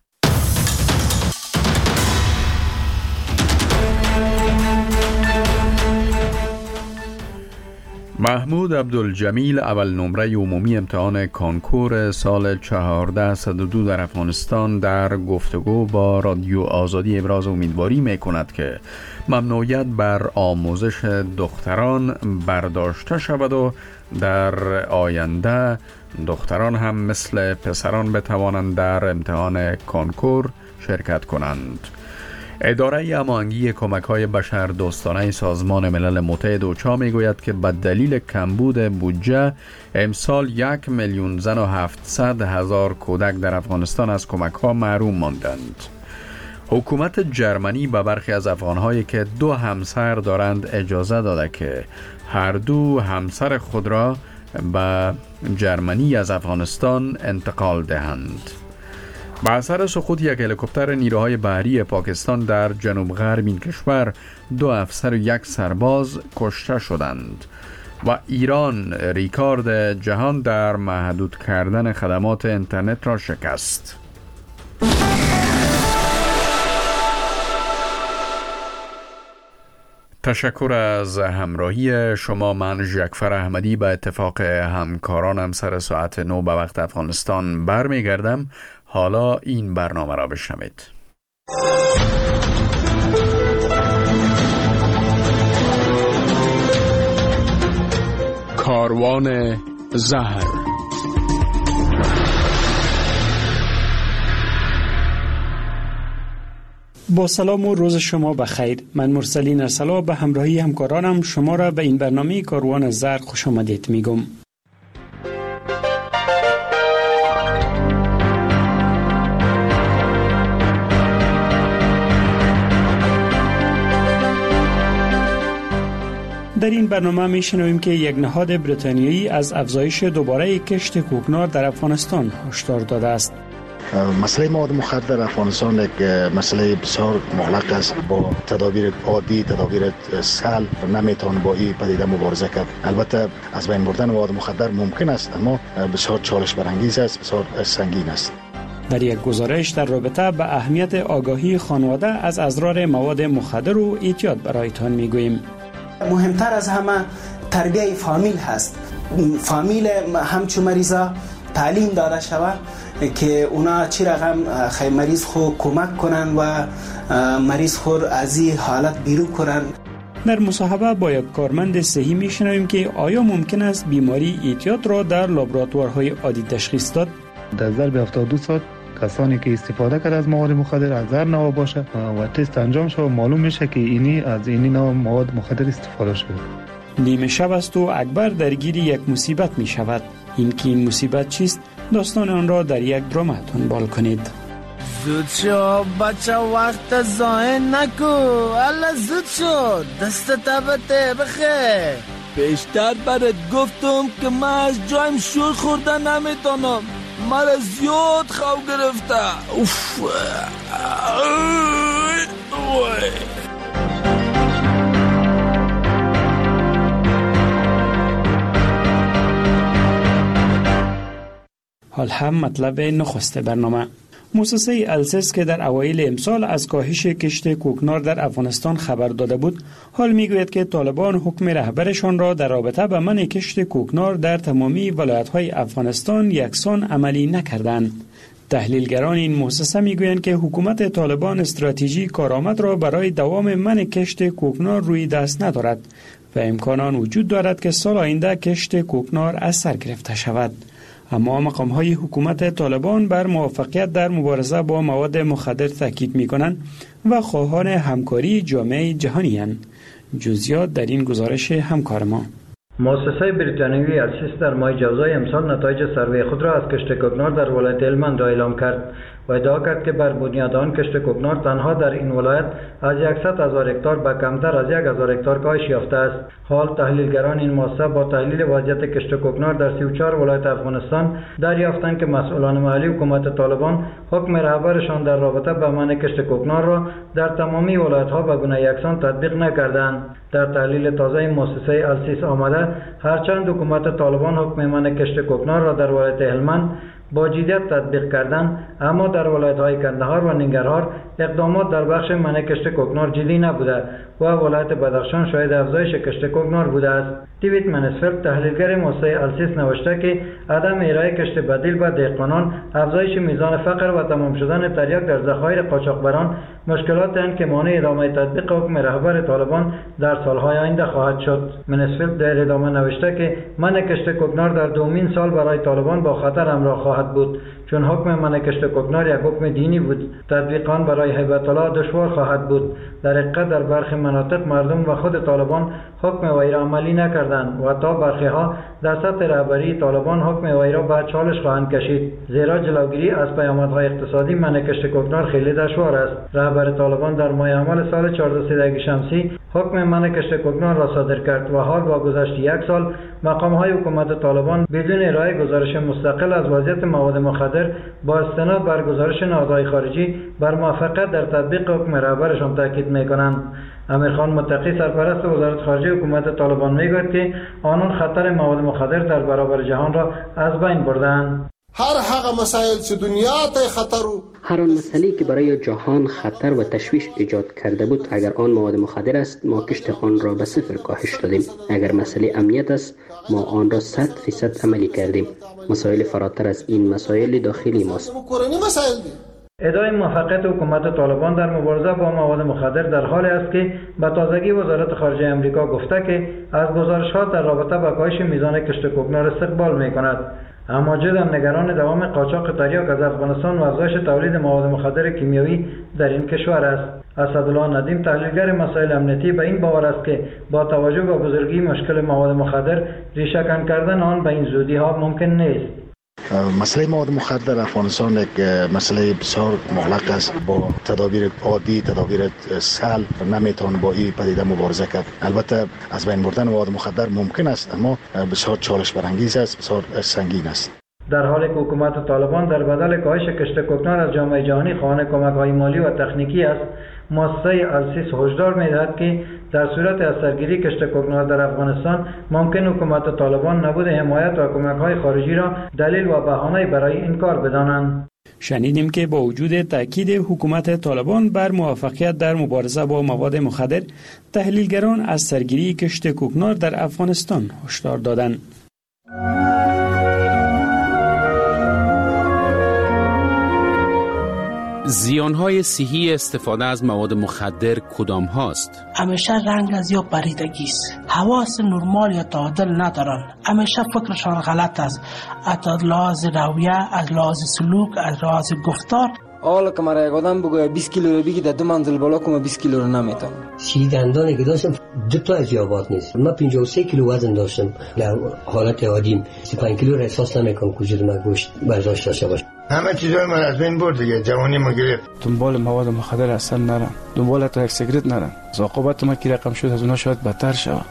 محمود عبدالجمیل اول نمره عمومی امتحان کانکور سال چهارده صد و دو در افغانستان در گفتگو با رادیو آزادی ابراز امیدواری می کند که ممنوعیت بر آموزش دختران برداشته شود و در آینده دختران هم مثل پسران بتوانند در امتحان کانکور شرکت کنند. اداره هماهنگی کمک‌های بشردوستانه سازمان ملل متحد اوچا میگوید که به دلیل کمبود بودجه امسال یک میلیون زن و هفتصد هزار کودک در افغانستان از کمک‌ها محروم ماندند. حکومت جرمنی به برخی از افغان‌هایی که دو همسر دارند اجازه داده که هر دو همسر خود را به جرمنی از افغانستان انتقال دهند. با اثر سقوط یک هلیکوپتر نیروهای بحری پاکستان در جنوب غرب این کشور دو افسر و یک سرباز کشته شدند و ایران ریکارد جهان در محدود کردن خدمات اینترنت را شکست. تشکر از همراهی شما. من ژکفر احمدی به اتفاق همکارانم سر ساعت نو به وقت افغانستان برمیگردم. حالا این برنامه را بشنوید. کاروان زهر. با سلام و روز شما بخیر. من مرسلین ارسلا به همراهی همکارانم شما را به این برنامه کاروان زهر خوش آمدید میگم. در این برنامه میشنویم که یک نهاد بریتانیایی از افزایش دوباره کشت کوکنار در افغانستان هشدار داده است. مسئله مواد مخدر در افغانستان یک مسئله بسیار مغلق است. با تدابیر عادی، تدابیر سهل نمیتوان با این پدیده مبارزه کرد. البته از بین بردن مواد مخدر ممکن است، اما بسیار چالش برانگیز است، بسیار سنگین است. در یک گزارش در رابطه به اهمیت آگاهی خانواده از اضرار مواد مخدر و اعتیاد برایتان میگوییم. مهمتر از همه تربیت فامیل هست. فامیل همچون مریضا تعلیم داده شود که اونا چی رقم خیلی مریض خود کمک کنن و مریض خود از این حالت بیرون کنن. در مصاحبه با یک کارمند صحی میشنویم که آیا ممکن است بیماری اعتیاد را در لابراتوارهای عادی تشخیص داد؟ در ظرف هفتاد و دو ساعت کسانی که استفاده کرده از مواد مخدر از هر نوع باشه و تست انجام شد معلوم میشه که اینی از اینی نوع مواد مخدر استفاده شده. نیمه شب است و اکبر درگیر یک مصیبت می شود. این که این مصیبت چیست؟ داستان آن را در یک درامه دنبال کنید. زود شو بچه، وقت ضایع نکو. الا زود شو، دست تبته بخیر. بیشتر برات گفتم که من از جایم شور خورده نمیتونم. مرا زیاد خواب گرفته. اوف. حال هم مطلب نخست برنامه. مؤسسه السس که در اوایل امسال از کاهش کشت کوکنار در افغانستان خبر داده بود، حال میگوید که طالبان حکم رهبرشان را در رابطه با منع کشت کوکنار در تمامی ولایت‌های افغانستان یکسان عملی نکردند. تحلیلگران این مؤسسه میگویند که حکومت طالبان استراتژی کارآمد را برای دوام منع کشت کوکنار روی دست ندارد و امکان آن وجود دارد که سال آینده کشت کوکنار از سر گرفته شود. اما مقام‌های حکومت طالبان بر موفقیت در مبارزه با مواد مخدر تاکید می‌کنند و خواهان همکاری جامعه جهانی اند. جزئیات در این گزارش همکار ما. مؤسسه بریتانیایی السیس در ماه جوزای امسال نتایج سروی خود را از کشت کوکنار در ولایت هلمند را اعلام کرد و ادعا کرد که بر بنیاد آن کشت کوکنار تنها در این ولایت از صد هزار هکتار به کمتر از یک هزار هکتار کاهش یافته است. حال تحلیلگران این مؤسسه با تحلیل وضعیت کشت کوکنار در سی و چهار ولایت افغانستان دریافتند که مسئولان محلی حکومت طالبان حکم رهبرشان در رابطه با منع کشت کوکنار را در تمامی ولایت‌ها به گونه یکسان تطبیق نکردند. در تحلیل تازه مؤسسه السیس آمده هرچند حکومت طالبان حکم منع کشت کوکنار را در ولایت هلمند با جدیت تطبیق کردند، اما در ولایت‌های کندهار و ننگرهار اقدامات در بخش منع کشت کوکنار جدی نبوده و ولایت بدخشان شاهد افزایش کشت کوکنار بوده است. دیوید منسفلد تحلیلگر مؤسسه السیس نوشته که عدم ارائه کشت بدیل به دهقانان، افزایش میزان فقر و تمام شدن تریاک در ذخایر قاچاقبران مشکلات اند که مانع ادامه تطبیق حکم رهبر طالبان در سالهای آینده خواهد شد. منسفلد در ادامه نوشته که منع کشت کوکنار در دومین سال برای طالبان با خطر همراه خواهد بود، چون حکم منع کشت کوکنار یک حکم دینی بود. تطبیق آن برای هیبت الله دشوار خواهد بود. در حقیقت در برخی مناطق مردم و خود طالبان حکم وی را عملی نکردند و تا برخی ها در سطح رهبری طالبان حکم وی را به چالش خواهند کشید، زیرا جلوگیری از پیامدهای اقتصادی منع کشت کوکنار خیلی دشوار است. رهبر طالبان در ماه حمل سال چهارده‌صد شمسی حکم منع کشت کوکنار را صادر کرد و حال با گذشت یک سال مقام‌های حکومت طالبان بدون ارائه گزارش مستقل از وضعیت مواد مخدر با استناد بر گزارش نهادهای خارجی بر موفقیت در تطبیق حکم رهبرشان تاکید می‌کنند. امیرخان متقی سرپرست وزارت خارجه حکومت طالبان میگوید که آنان خطر مواد مخدر در برابر جهان را از بین بردند. هر هغه مسائل چې دنیا ته خطر و هر آن مسئله که برای جهان خطر و تشویش ایجاد کرده بود، اگر آن مواد مخدر است ما کشت آن را به صفر کاهش دادیم. اگر مسئله امنیت است ما آن را صد فیصد عملی کردیم. مسائل فراتر از این مسائل داخلی ماست. ادعای موفقیت حکومت طالبان در مبارزه با مواد مخدر در حالی است که به تازگی وزارت خارجه امریکا گفته که از گزارش‌ها در رابطه با کاهش میزان کشت کوکنار استقبال می‌کند. اما جداً نگران دوام قاچاق تریاک از افغانستان و افزایش تولید مواد مخدر کیمیایی در این کشور است. اسدالله ندیم تحلیلگر مسائل امنیتی به این باور است که با توجه به بزرگی مشکل مواد مخدر ریشه‌کن کردن آن به این زودی‌ها ممکن نیست. مسئله مواد مخدر افغانستان یک مسئله بسیار مغلق است. با تدابیر عادی، تدابیر سهل نمیتوان با این پدیده مبارزه کرد. البته از بین بردن مواد مخدر ممکن است، اما بسیار چالش برانگیز است، بسیار سنگین است. در حالی که حکومت طالبان در بدل کاهش کشت کوکنار از جامعه جهانی خواهان کمک‌های مالی و تکنیکی است، مؤسسه السیس هشدار می‌دهد که در صورت از سرگیری کشت کوکنار در افغانستان ممکن حکومت طالبان نبود حمایت و کمک‌های خارجی را دلیل و بهانه برای این کار بدانند. شنیدیم که با وجود تاکید حکومت طالبان بر موفقیت در مبارزه با مواد مخدر، تحلیلگران از سرگیری کشت کوکنار در افغانستان هشدار دادند. زیانهای صحی استفاده از مواد مخدر کدام هاست؟ همیشه رنگ از یا پریدگی است. حواس نرمال یا تعادل ندارن. همیشه فکرشان غلط است. از لحاظ رویه، از لحاظ سلوک، از لحاظ گفتار. حالا که مرا یک آدم بگوید بیست کیلو رو بگی در دو منزل بالا کنم بیست کیلو رو نمیتونم. سی دندانی که داشتم دو تا از یابات نیست. من پنجاه و سه کیلو وزن داشتم. در حالت عادیم سی و پنج کیلو را احساس نمیکنم که وجود من گوشت برداشت داشته باشه. همه چیزای من از بین برد دیگه، جوانی ما گرفت. دنبال مواد مخدر اصلا نرم، دنبال تا یک سیگرت نرم. عاقبت ما که رقم شد از اونها شاید بدتر شود.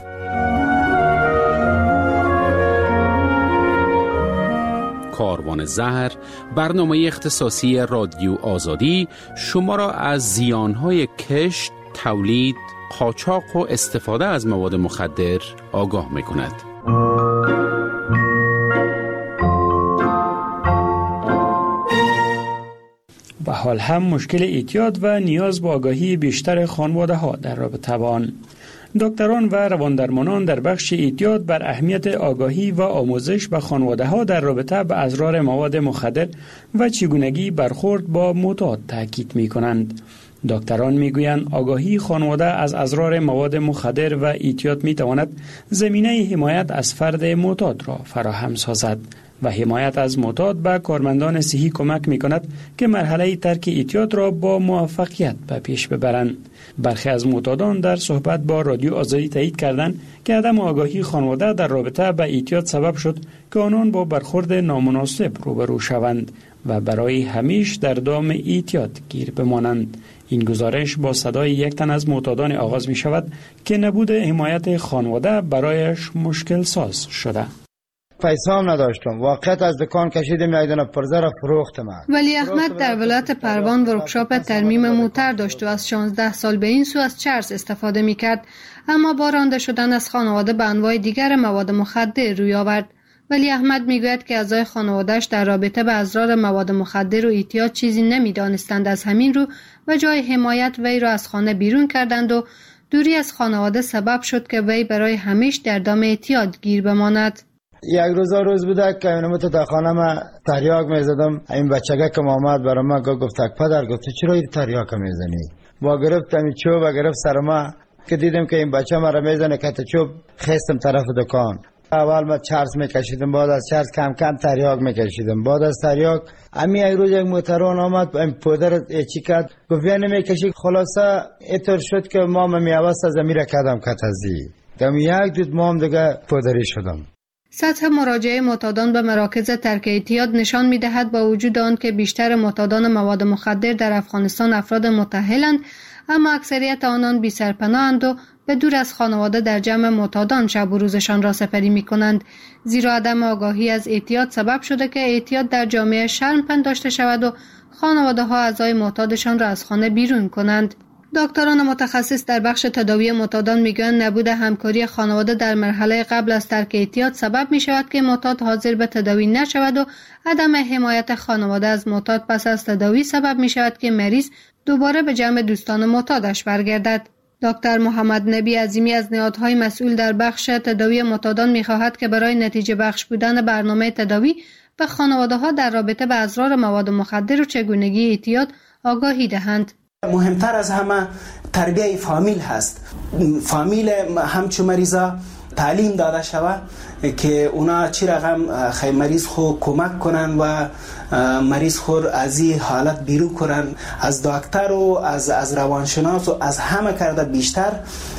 کاروان زهر، برنامه اختصاصی رادیو آزادی شما را از زیانهای کشت، تولید، قاچاق و استفاده از مواد مخدر آگاه می‌کند. و حال هم مشکل اعتیاد و نیاز به آگاهی بیشتر خانواده ها در رابطه با آن. دکتران و رواندرمانان در بخش اعتیاد بر اهمیت آگاهی و آموزش به خانواده ها در رابطه به اضرار مواد مخدر و چگونگی برخورد با معتاد تاکید می کنند. دکتران میگویند آگاهی خانواده از اضرار مواد مخدر و اعتیاد میتواند زمینه حمایت از فرد معتاد را فراهم سازد و حمایت از معتاد به کارمندان صحی کمک میکند که مرحله ترک اعتیاد را با موفقیت به پیش ببرند. برخی از معتادان در صحبت با رادیو آزادی تایید کردند که عدم آگاهی خانواده در رابطه با اعتیاد سبب شد که آنان با برخورد نامناسب روبرو شوند و برای همیشه در دام اعتیاد گیر بمانند. این گزارش با صدای یک تن از معتادان آغاز می شود که نبود حمایت خانواده برایش مشکل ساز شده. پیسه هم نداشتم، واقعیت از دکان کشیدم یک دانه پرزه را فروختم. ولی احمد در ولایت پروان ورکشاپ ترمیم موتر داشت و از شانزده سال به این سو از چرس استفاده می کرد، اما با رانده شدن از خانواده به انواع دیگر مواد مخدر روی آورد. ولی احمد میگوید که اعضای خانواده‌اش در رابطه با اضرار مواد مخدر و اعتیاد چیزی نمیدانستند، از همین رو و جای حمایت وی را از خانه بیرون کردند و دوری از خانواده سبب شد که وی برای همیشه در دام اعتیاد گیر بماند. یک روز روز بوده که اینو تو تا خانه ما تریاک میزدم، این بچگه که آمد برای ما گفت پدر گفت چرا این تریاک میزنی؟ با گرفتم چوب و گرفت سر ما که دیدم که این بچه ما را میزنه که چوب خستم طرف دکان. اول ما چرس میکشیدم، بعد از چرس کم کم تریاک میکشیدم، بعد از تریاک امی یک روز یک موتران آمد این پودر چی کرد گفت یا نمیکشی، خلاصه اینطور شد که ما میوست از امیر کردم کتازی دم یک دود ما هم دیگه پودری شدم. سطح مراجعه معتادان به مراکز ترک اعتیاد نشان می‌دهد با وجود آن که بیشتر معتادان مواد مخدر در افغانستان افراد متأهلند، اما اکثریت آنان بی سرپناه‌اند و به دور از خانواده در جمع معتادان شب و روزشان را سپری می‌کنند، زیرا عدم آگاهی از اعتیاد سبب شده که اعتیاد در جامعه شرم پنداشته شود و خانواده‌ها اعضای معتادشان را از خانه بیرون کنند. دکتران متخصص در بخش تداوی معتادان میگویند نبود همکاری خانواده در مرحله قبل از ترک اعتیاد سبب می شود که معتاد حاضر به تداوی نشود و عدم حمایت خانواده از معتاد پس از تداوی سبب می شود که مریض دوباره به جمع دوستان معتادش برگردد. دکتر محمد نبی عظیمی از نهادهای مسئول در بخش تداوی معتادان می خواهد که برای نتیجه بخش بودن برنامه تداوی به خانواده‌ها در رابطه با اضرار مواد مخدر و چگونگی اعتیاد آگاهی دهند. مهمتر از همه تربیه فامیل هست. فامیل همچون مریضا تعلیم داده شود که اونا چی رقم خیلی مریض خو کمک کنن و مریض خور از این حالت بیرون کنن. از دکتر و از از روانشناس و از همه کرده بیشتر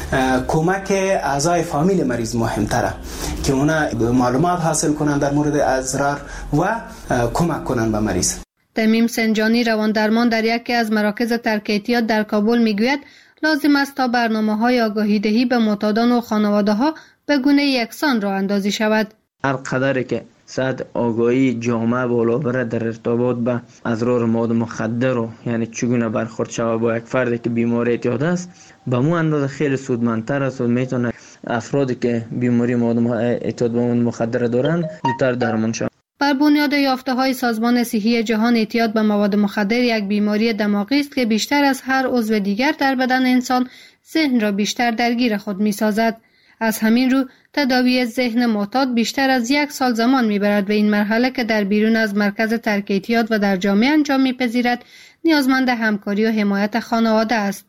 کمک اعضای فامیل مریض مهمتره که اونا معلومات حاصل کنن در مورد اضرار و کمک کنن به مریض. تمیم سنجانی روان درمان در یکی از مراکز ترک اعتیاد در کابل میگوید لازم است تا برنامه‌های آگاهی دهی به معتادان و خانواده‌ها به گونه یکسان راه اندازی شود. هر قدری که سطح آگاهی جامعه بالا بره در ارتباط به اضرار مواد مخدر و یعنی چگونه برخورد شود با یک فردی که بیماری اعتیاد است، به مو اندازه خیلی سودمندتر است و میتونه افرادی که بیماری مواد اعتیاد به مواد مخدر دارن زودتر درمان شوند. بر بنیاد یافته‌های سازمان صحی جهان، اعتیاد به مواد مخدر یک بیماری دماغی است که بیشتر از هر عضو دیگر در بدن انسان ذهن را بیشتر درگیر خود می‌سازد. از همین رو تداوی ذهن معتاد بیشتر از یک سال زمان می‌برد و این مرحله که در بیرون از مرکز ترک اعتیاد و در جامعه انجام می‌پذیرد نیازمند همکاری و حمایت خانواده است.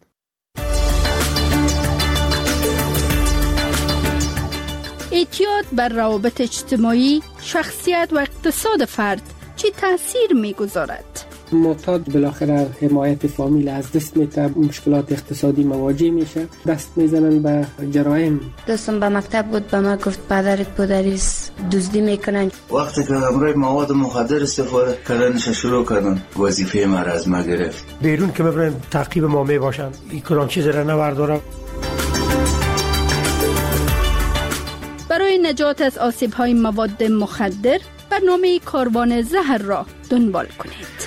اعتیاد بر روابط اجتماعی، شخصیت و اقتصاد فرد چه تأثیر می‌گذارد؟ معتاد بالاخره حمایت فامیل از دست میده، مشکلات اقتصادی مواجه میشه، دست میزنن به جرایم. دوستم به مکتب بود، به ما گفت پدرت پدریست دزدی میکنن. وقتی که همراه مواد مخدر استفاده کردنش شروع کردن، وظیفه ما از ما گرفت. بیرون که ببرن تعقیب ما میباشن، این کلان چیز را نبردارم. برای نجات از آسیب‌های مواد مخدر برنامه کاروان زهر را دنبال کنید.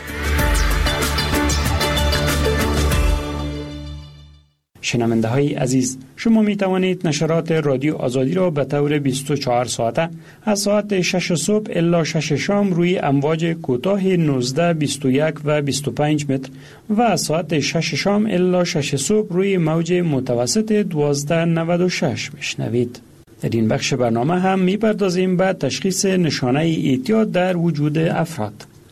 شنونده های عزیز، شما می توانید نشرات رادیو آزادی را به طور بیست و چهار ساعته از ساعت شش صبح الی شش شام روی امواج کوتاه نوزده، بیست و یک و بیست و پنج متر و از ساعت شش شام الی شش صبح روی موج متوسط دوازده نود و شش میشنوید. در این بخش برنامه هم میپردازیم به تشخیص نشانه اعتیاد در وجود افراد.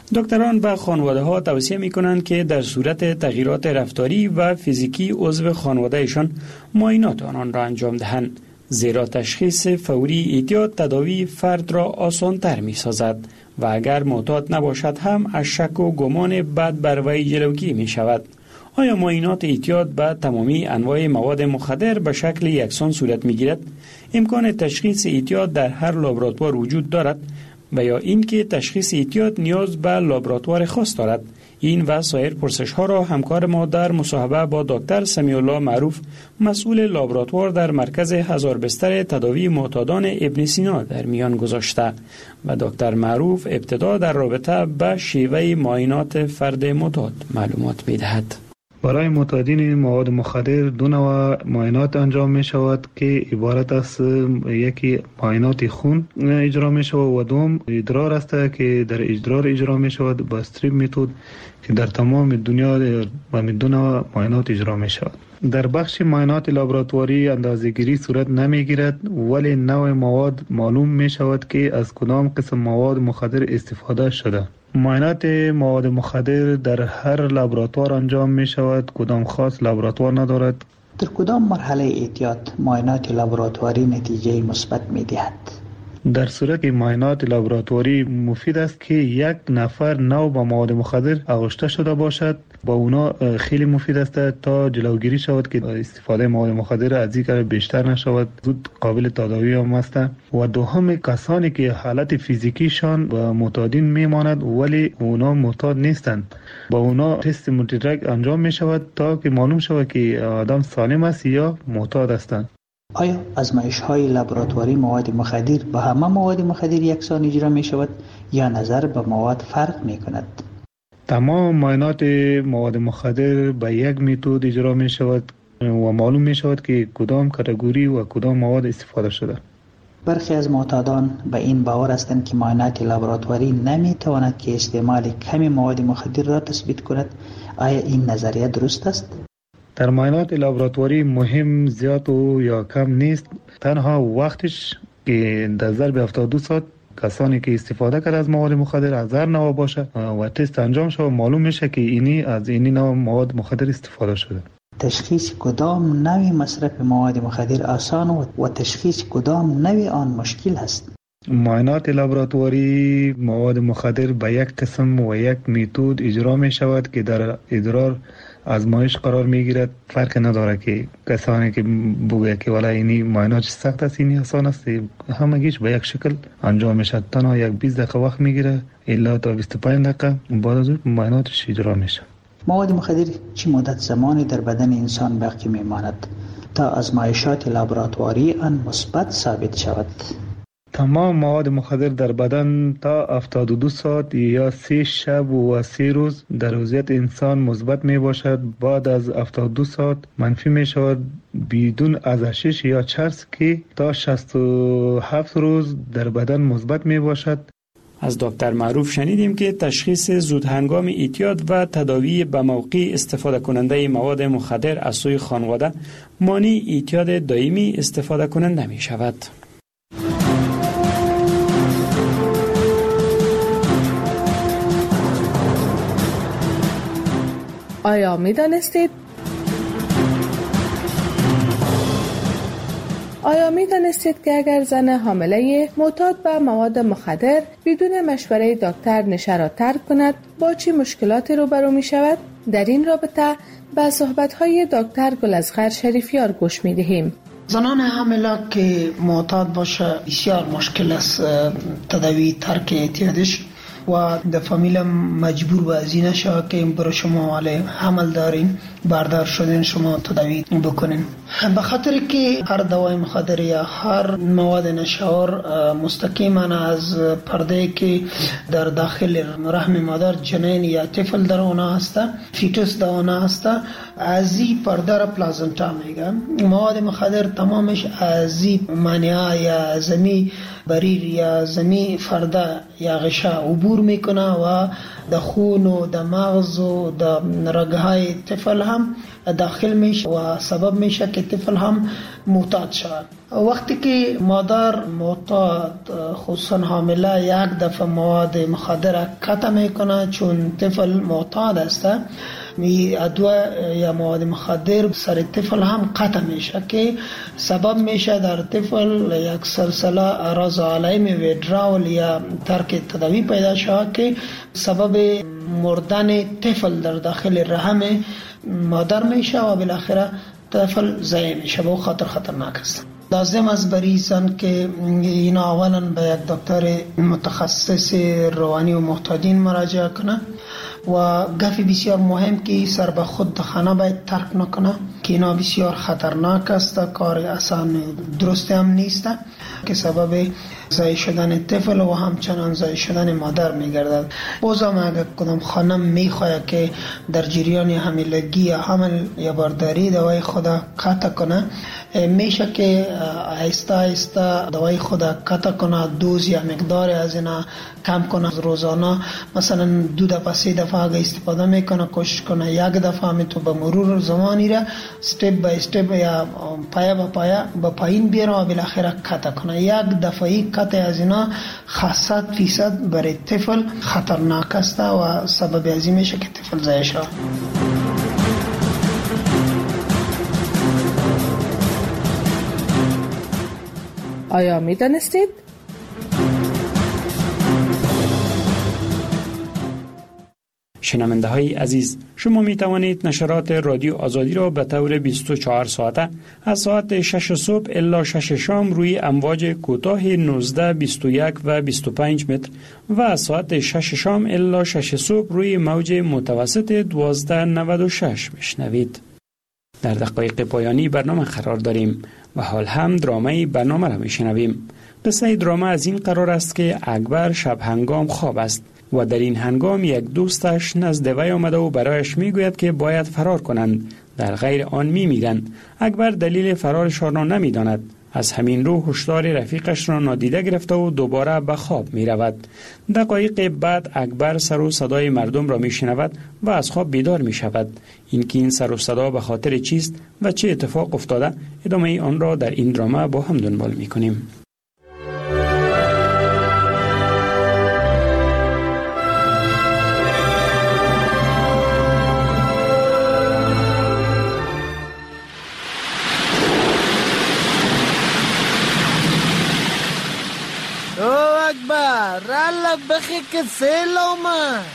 دکتران به خانواده ها توصیه می کنند که در صورت تغییرات رفتاری و فیزیکی عضو خانوادهشان معاینات آنان را انجام دهند، زیرا تشخیص فوری اعتیاد تداوی فرد را آسان‌تر می سازد و اگر معتاد نباشد هم از شک و گمان بد بر وی جلوگیری می شود. آیا معاینات اعتیاد به تمامی انواع مواد مخدر به شکل یکسان صورت می گیرد؟ امکان تشخیص اعتیاد در هر لابراتوار وجود دارد و یا اینکه تشخیص اعتیاد نیاز به لابراتوار خاص دارد؟ این و سایر پرسش ها را همکار ما در مصاحبه با دکتر سمیع الله معروف، مسئول لابراتوار در مرکز هزار بستر تداوی معتادان ابن سینا در میان گذاشته و دکتر معروف ابتدا در رابطه به شیوه معاینات فرد معتاد معلومات می دهد. برای معتادین مواد مخدر دو نوع معاینات انجام می شود که عبارت است یکی معاینات خون اجرا می شود و دوم ادرار است که در ادرار اجرا می شود با استریپ متد که در تمام دنیا و دو نوع معاینات اجرا می شود. در بخش معاینات لابراتواری اندازه‌گیری صورت نمی گیرد ولی نوع مواد معلوم می شود که از کدام قسم مواد مخدر استفاده شده. معاینات مواد مخدر در هر لابراتوار انجام می شود، کدام خاص لابراتوار ندارد. در کدام مرحله اعتیاد معاینات لابراتواری نتیجه مثبت می دهد؟ در صورت که معاینات لابراتواری مفید است که یک نفر نو با مواد مخدر آغشته شده باشد، با اونا خیلی مفید است تا جلوگیری شود که استفاده مواد مخدر از این کار بیشتر نشود، زود قابل تداوی هم است. و دوم کسانی که حالت فیزیکیشان و معتادین میماند ولی اونا معتاد نیستند، با اونا تست مولتی‌دراگ انجام می شود تا که معلوم شود که آدم سالم است یا معتاد هستند. آیا آزمایش های لابراتواری مواد مخدر با همه مواد مخدر یکسان اجرا می شود یا نظر به مواد فرق می کند؟ تمام معاینات مواد مخدر به یک متد اجرا می شود و معلوم می شود که کدام کاتگوری و کدام مواد استفاده شده. برخی از معتادان به این باور هستند که معاینات لابراتواری نمی تواند که استعمال کمی مواد مخدر را تثبیت کند. آیا این نظریه درست است؟ در معاینات لابراتواری مهم زیاد و یا کم نیست، تنها وقتش که در ظرف هفتاد و دو ساعت کسانی که استفاده کرده از مواد مخدر از هر نوع باشه و تست انجام شود معلوم میشه که اینی از اینی نوع مواد مخدر استفاده شده. تشخیص کدام نوع مصرف مواد مخدر آسان و تشخیص کدام نوع آن مشکل است؟ معاینات لابراتواری مواد مخدر به یک قسم و یک متد اجرا می شود که در ادرار آزمایش قرار می گیرد. فرق نداره که کسانی که بگوید که والا اینی معاینات سخت است اینی آسان است، همگیش به یک شکل انجام می شود. تنها یک بیست دقیقه وقت می گیره الا تا بیست و پنج دقیقه بعد از اون معایناتش اجرا می شود. مواد مخدر چه مدت زمانی در بدن انسان باقی می ماند تا آزمایشات لابراتواری آن مثبت ثابت شود؟ تمام مواد مخدر در بدن تا هفتاد و دو ساعت یا سه شب و سه روز در وضعیت انسان مثبت می باشد. بعد از هفتاد و دو ساعت منفی می شود بدون ازشش یا چرس که تا شصت و هفت روز در بدن مثبت می باشد. از دکتر معروف شنیدیم که تشخیص زود هنگام اعتیاد و تداوی به موقع استفاده کننده مواد مخدر از سوی خانواده مانع اعتیاد دائمی استفاده کننده می شود. آیا می دانستید؟ آیا می دانستید که اگر زن حامله معتاد به مواد مخدر بدون مشوره دکتر نشه را ترک کند با چه مشکلاتی روبرو می شود؟ در این رابطه به صحبت‌های دکتر گل‌اصغر شریفیار گوش می دهیم. زنان حامله که معتاد باشه بسیار مشکل است تداوی ترک اعتیادش و در فامیل مجبور به از این نشه که برای شما علی حمل دارین بردار شدین شما تداوی بکنین، به خاطر که هر دوای مخدر یا هر مواد نشاور مستقیما از پرده که در داخل رحم مادر جنین یا طفل در اونا هسته فیتوس در اونا هسته از این پرده را پلازنتا میگن. مواد مخدر تمامش از این مانعه یا زمین بریر یا زمین فرده یا غشا عبور میکنه و در خون و در مغز و در رگهای طفل هم داخل میشه و سبب میشه که طفل هم معتاد شود. وقتی که مادر معتاد خصوصا حامله یک دفعه مواد مخدر کت میکنه، چون طفل معتاد است، می ادویه یا مواد مخدر سر طفل هم قطع میشه که سبب میشه در طفل یک سلسله اعراض علائم ویدرال یا ترک تداوی پیدا شود که سبب مردن طفل در داخل رحم مادر میشه و بالاخره طفل ضایع میشه و خطر خطرناک است. لازم است بریزن که اینا اولا به یک دکتر متخصص روانی و معتادین مراجعه کنه و گفی بسیار مهم که سر به خود خانه باید ترک نکنه که اینا بسیار خطرناک است، کار آسان درست هم نیست که سبب ضایع شدن طفل و همچنان ضایع شدن مادر میگردد. بازم اگر کدام خانم میخواد که در جریان حاملگی یا حمل یا بارداری دوای خود قطع کنه، میشه که آهسته آهسته دوای خود قطع کنه، دوز یا مقدار از اینا کم کنه. روزانه مثلا دو دفعه سه دفعه اگه استفاده میکنه کوشش کنه یک دفعه می تو به مرور زمانی را استپ بای استپ یا پایا با پایا با پایین بیاره و بالاخره قطع کنه. یک دفعه قطع از اینا صد فیصد برای طفل خطرناک است و سبب ازی میشه که طفل ضایع شود. آیا می دانستید؟ شنونده های عزیز، شما می توانید نشرات رادیو آزادی را به طور بیست و چهار ساعته از ساعت شش صبح الی شش شام روی امواج کوتاه نوزده، بیست و یک و بیست و پنج متر و از ساعت شش شام الی شش صبح روی موج متوسط دوازده نود و شش میشنوید. در دقایق پایانی برنامه قرار داریم و حال هم درامه برنامه را میشنویم. قصه درامه از این قرار است که اکبر شب هنگام خواب است و در این هنگام یک دوستش نزد وی آمده و برایش میگوید که باید فرار کنند، در غیر آن میمیرند. اکبر دلیل فرارشان را نمیداند. از همین رو هشدار رفیقش را نادیده گرفته و دوباره به خواب می رود. دقایق بعد اکبر سر و صدای مردم را می شنود و از خواب بیدار می شود. اینکه این سر و صدا به خاطر چیست و چه اتفاق افتاده، ادامه آن را در این درامه با هم دنبال می کنیم. رالا بخی که سیل آمد.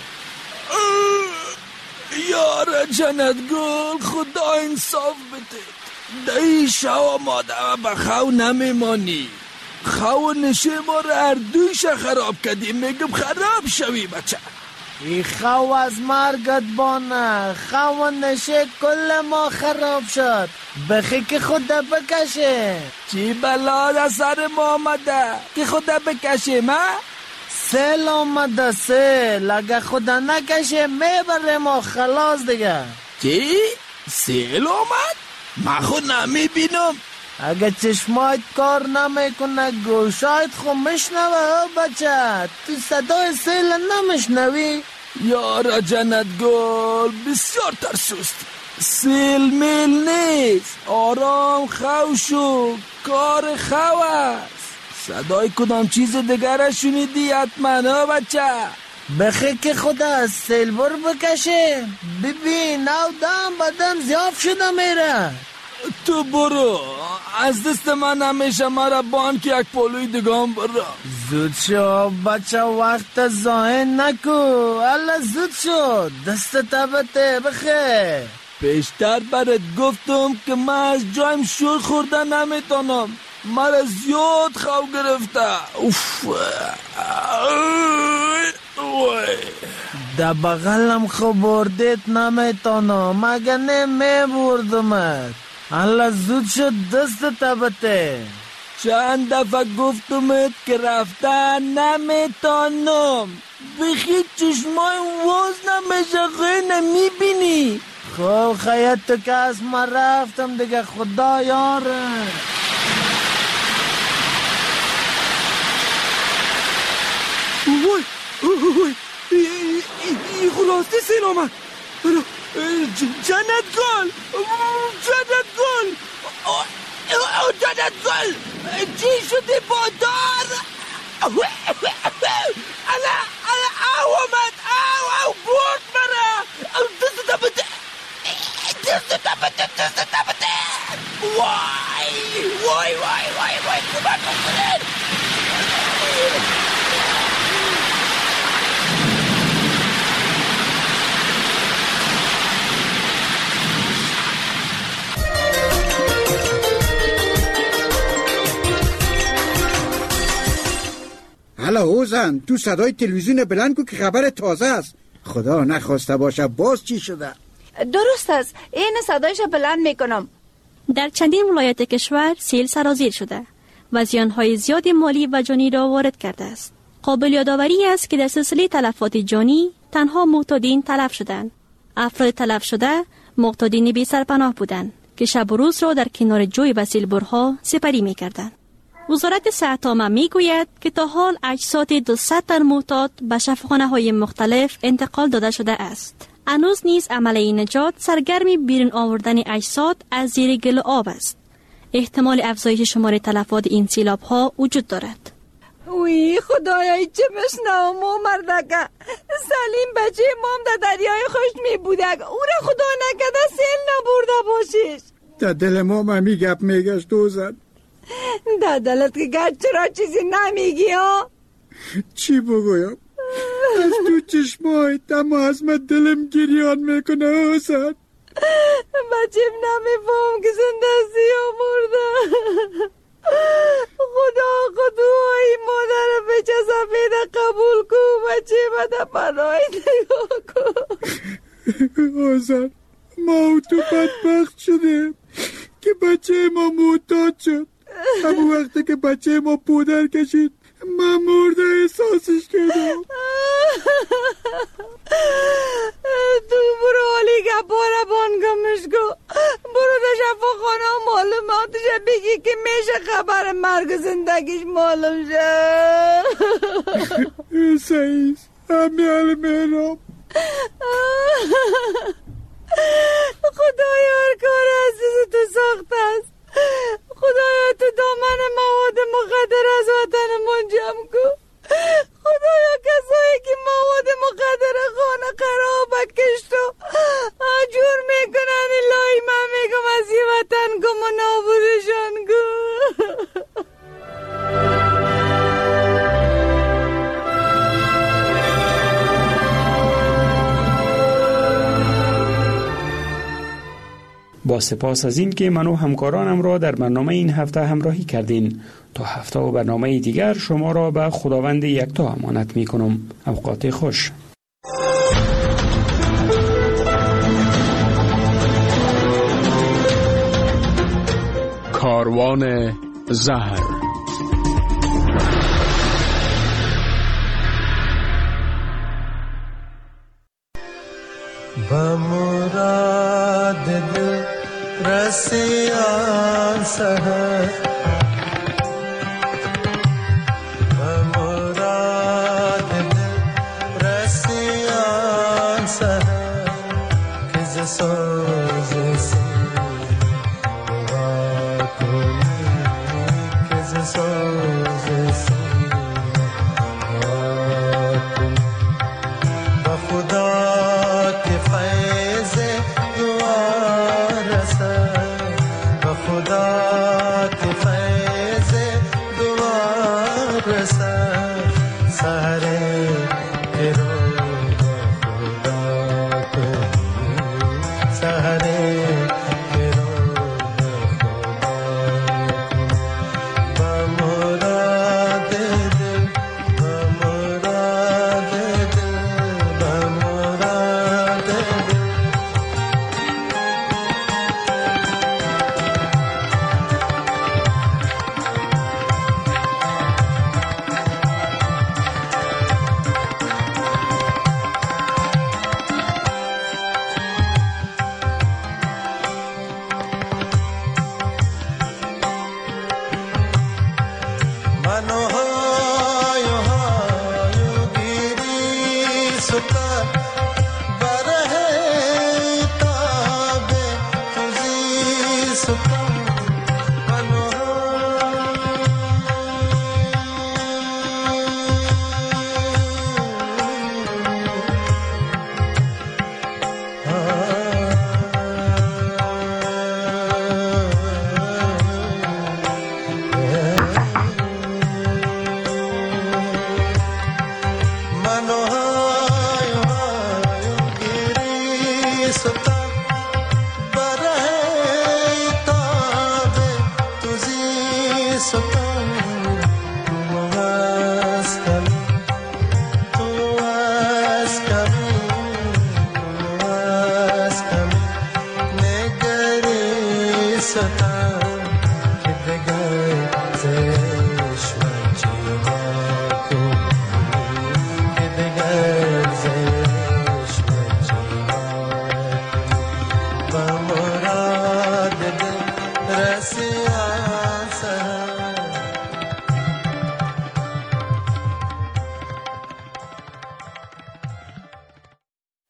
یار جنت گل، خدا انصاف بده. دایی شو ماده و بخو نمیمانی. خو نشه ما رو هر دویش خراب کردیم. میگم خراب شوی بچه. ای خو از مرگت بانه. خو نشه کل ما خراب شد. بخی که خدا بکشه. چی بلا در سر ما آمده که خدا بکشه ما؟ سیل آمده سیل. اگه خدا نکشه میبره ما خلاص دیگه. چی؟ سیل آمد؟ ما خود نمیبینم. اگه چشمایت کار نمیکنه گوشایت خود میشنوه بچه. تو صدای سیل نمیشنوی؟ یارا جنت گل بسیار ترسوست. سیل میل نیست. آرام خو شو. کار خو است. صدای کدام چیز دیگر شنیدی حتما ها بچه؟ بخی که خدا سیل بر بکشه. ببین او دم بدن زیاف شده میره. تو برو، از دست من همیشه مرا بان که یک پولوی دگام برو. زود شو بچه، وقت ضایع نکو. الله زود شو، دست تبته بخی. پیشتر برات گفتم که من از جایم شور خورده نمیتونم. مرا زیاد خو گرفته. اوف. در بغلم خو بردیت نمیتونم. مگه نمی بردمت. الله زود شد دست تبته. چند دفعه گفتمت که رفتن نمیتونم. بخی چشمای واز نمیشه، غیر نمیبینی. خب خیلی تو که از ما رفتم دیگه، خدا یاره. وای وای ای خلاصه سیل آمد. جنت گل، جنت گل. جانت گل چی شدی با دار؟ الا الا او آمد او او برد مرا دست تا بده دست تا بده دست تا بده وای وای وای وای وای کمک کنید. حالا اوزن تو صدای تلویزیون بلند کو که خبر تازه است. خدا نخواسته باشه باز چی شده؟ درست است، این صدایش بلند میکنم. در چندین ولایت کشور سیل سرازیر شده و زیانهای زیاد مالی و جانی را وارد کرده است. قابل یادآوری است که در سلسله تلفات جانی تنها معتادین تلف شدند. افراد تلف شده معتادین بی سرپناه بودند که شب و روز را در کنار جوی و سیلبرها سپری میکردند. وزارت صحت عامه میگوید که تا حال اجساد دویست تن معتاد به شفاخانه‌های مختلف انتقال داده شده است. هنوز نیز عملیه نجات سرگرمی بیرون آوردن اجساد از زیر گل و آب است. احتمال افزایش شمار تلفات این سیلاب‌ها وجود دارد. وی خدایای چه بشنوم و مردکه سلیم بچه مام در دریای خشت می بودک او را خدا نکده سیل نبرده باشیش. در دل ما می گپ میگشت دوزن. در دلت که گرد چرا چیزی نمیگی ها؟ چی بگویم؟ از تو چشمای دم از من دلم گریان میکنه حسن. بچیم نمیفهم که زندستی ها مرده. خدا خدای مادر بچه سفید قبول کو بچه بده پناهی نگاه کو. حسن ما تو بدبخت شده که بچه ما معتاد شد. همون وقتی که بچه ما پودر کشید من مرده احساسش کردم. تو برو حالی که باره بانگمش کو برو در شفاخانه معلوماتش بگی که میشه خبر مرگ زندگیش معلوم شه. سعیز همیال میرم. خدایا هر کار عزیز تو ساخت است. خدایا تو دامن مواد مخدر از وطن منجم کو. خدایا کسایی که مواد مخدر خانه خراب کشت و جور میکنن الهی من میگم از یه وطن گم و نابودشان کو. با سپاس از این که من و همکارانم را در برنامه این هفته همراهی کردین. تا هفته و برنامه دیگر شما را به خداوند یکتا امانت می کنم. اوقات خوش. کاروان زهر. بمراد دل رسیان سهر بمراد دل رسیان سهر که ز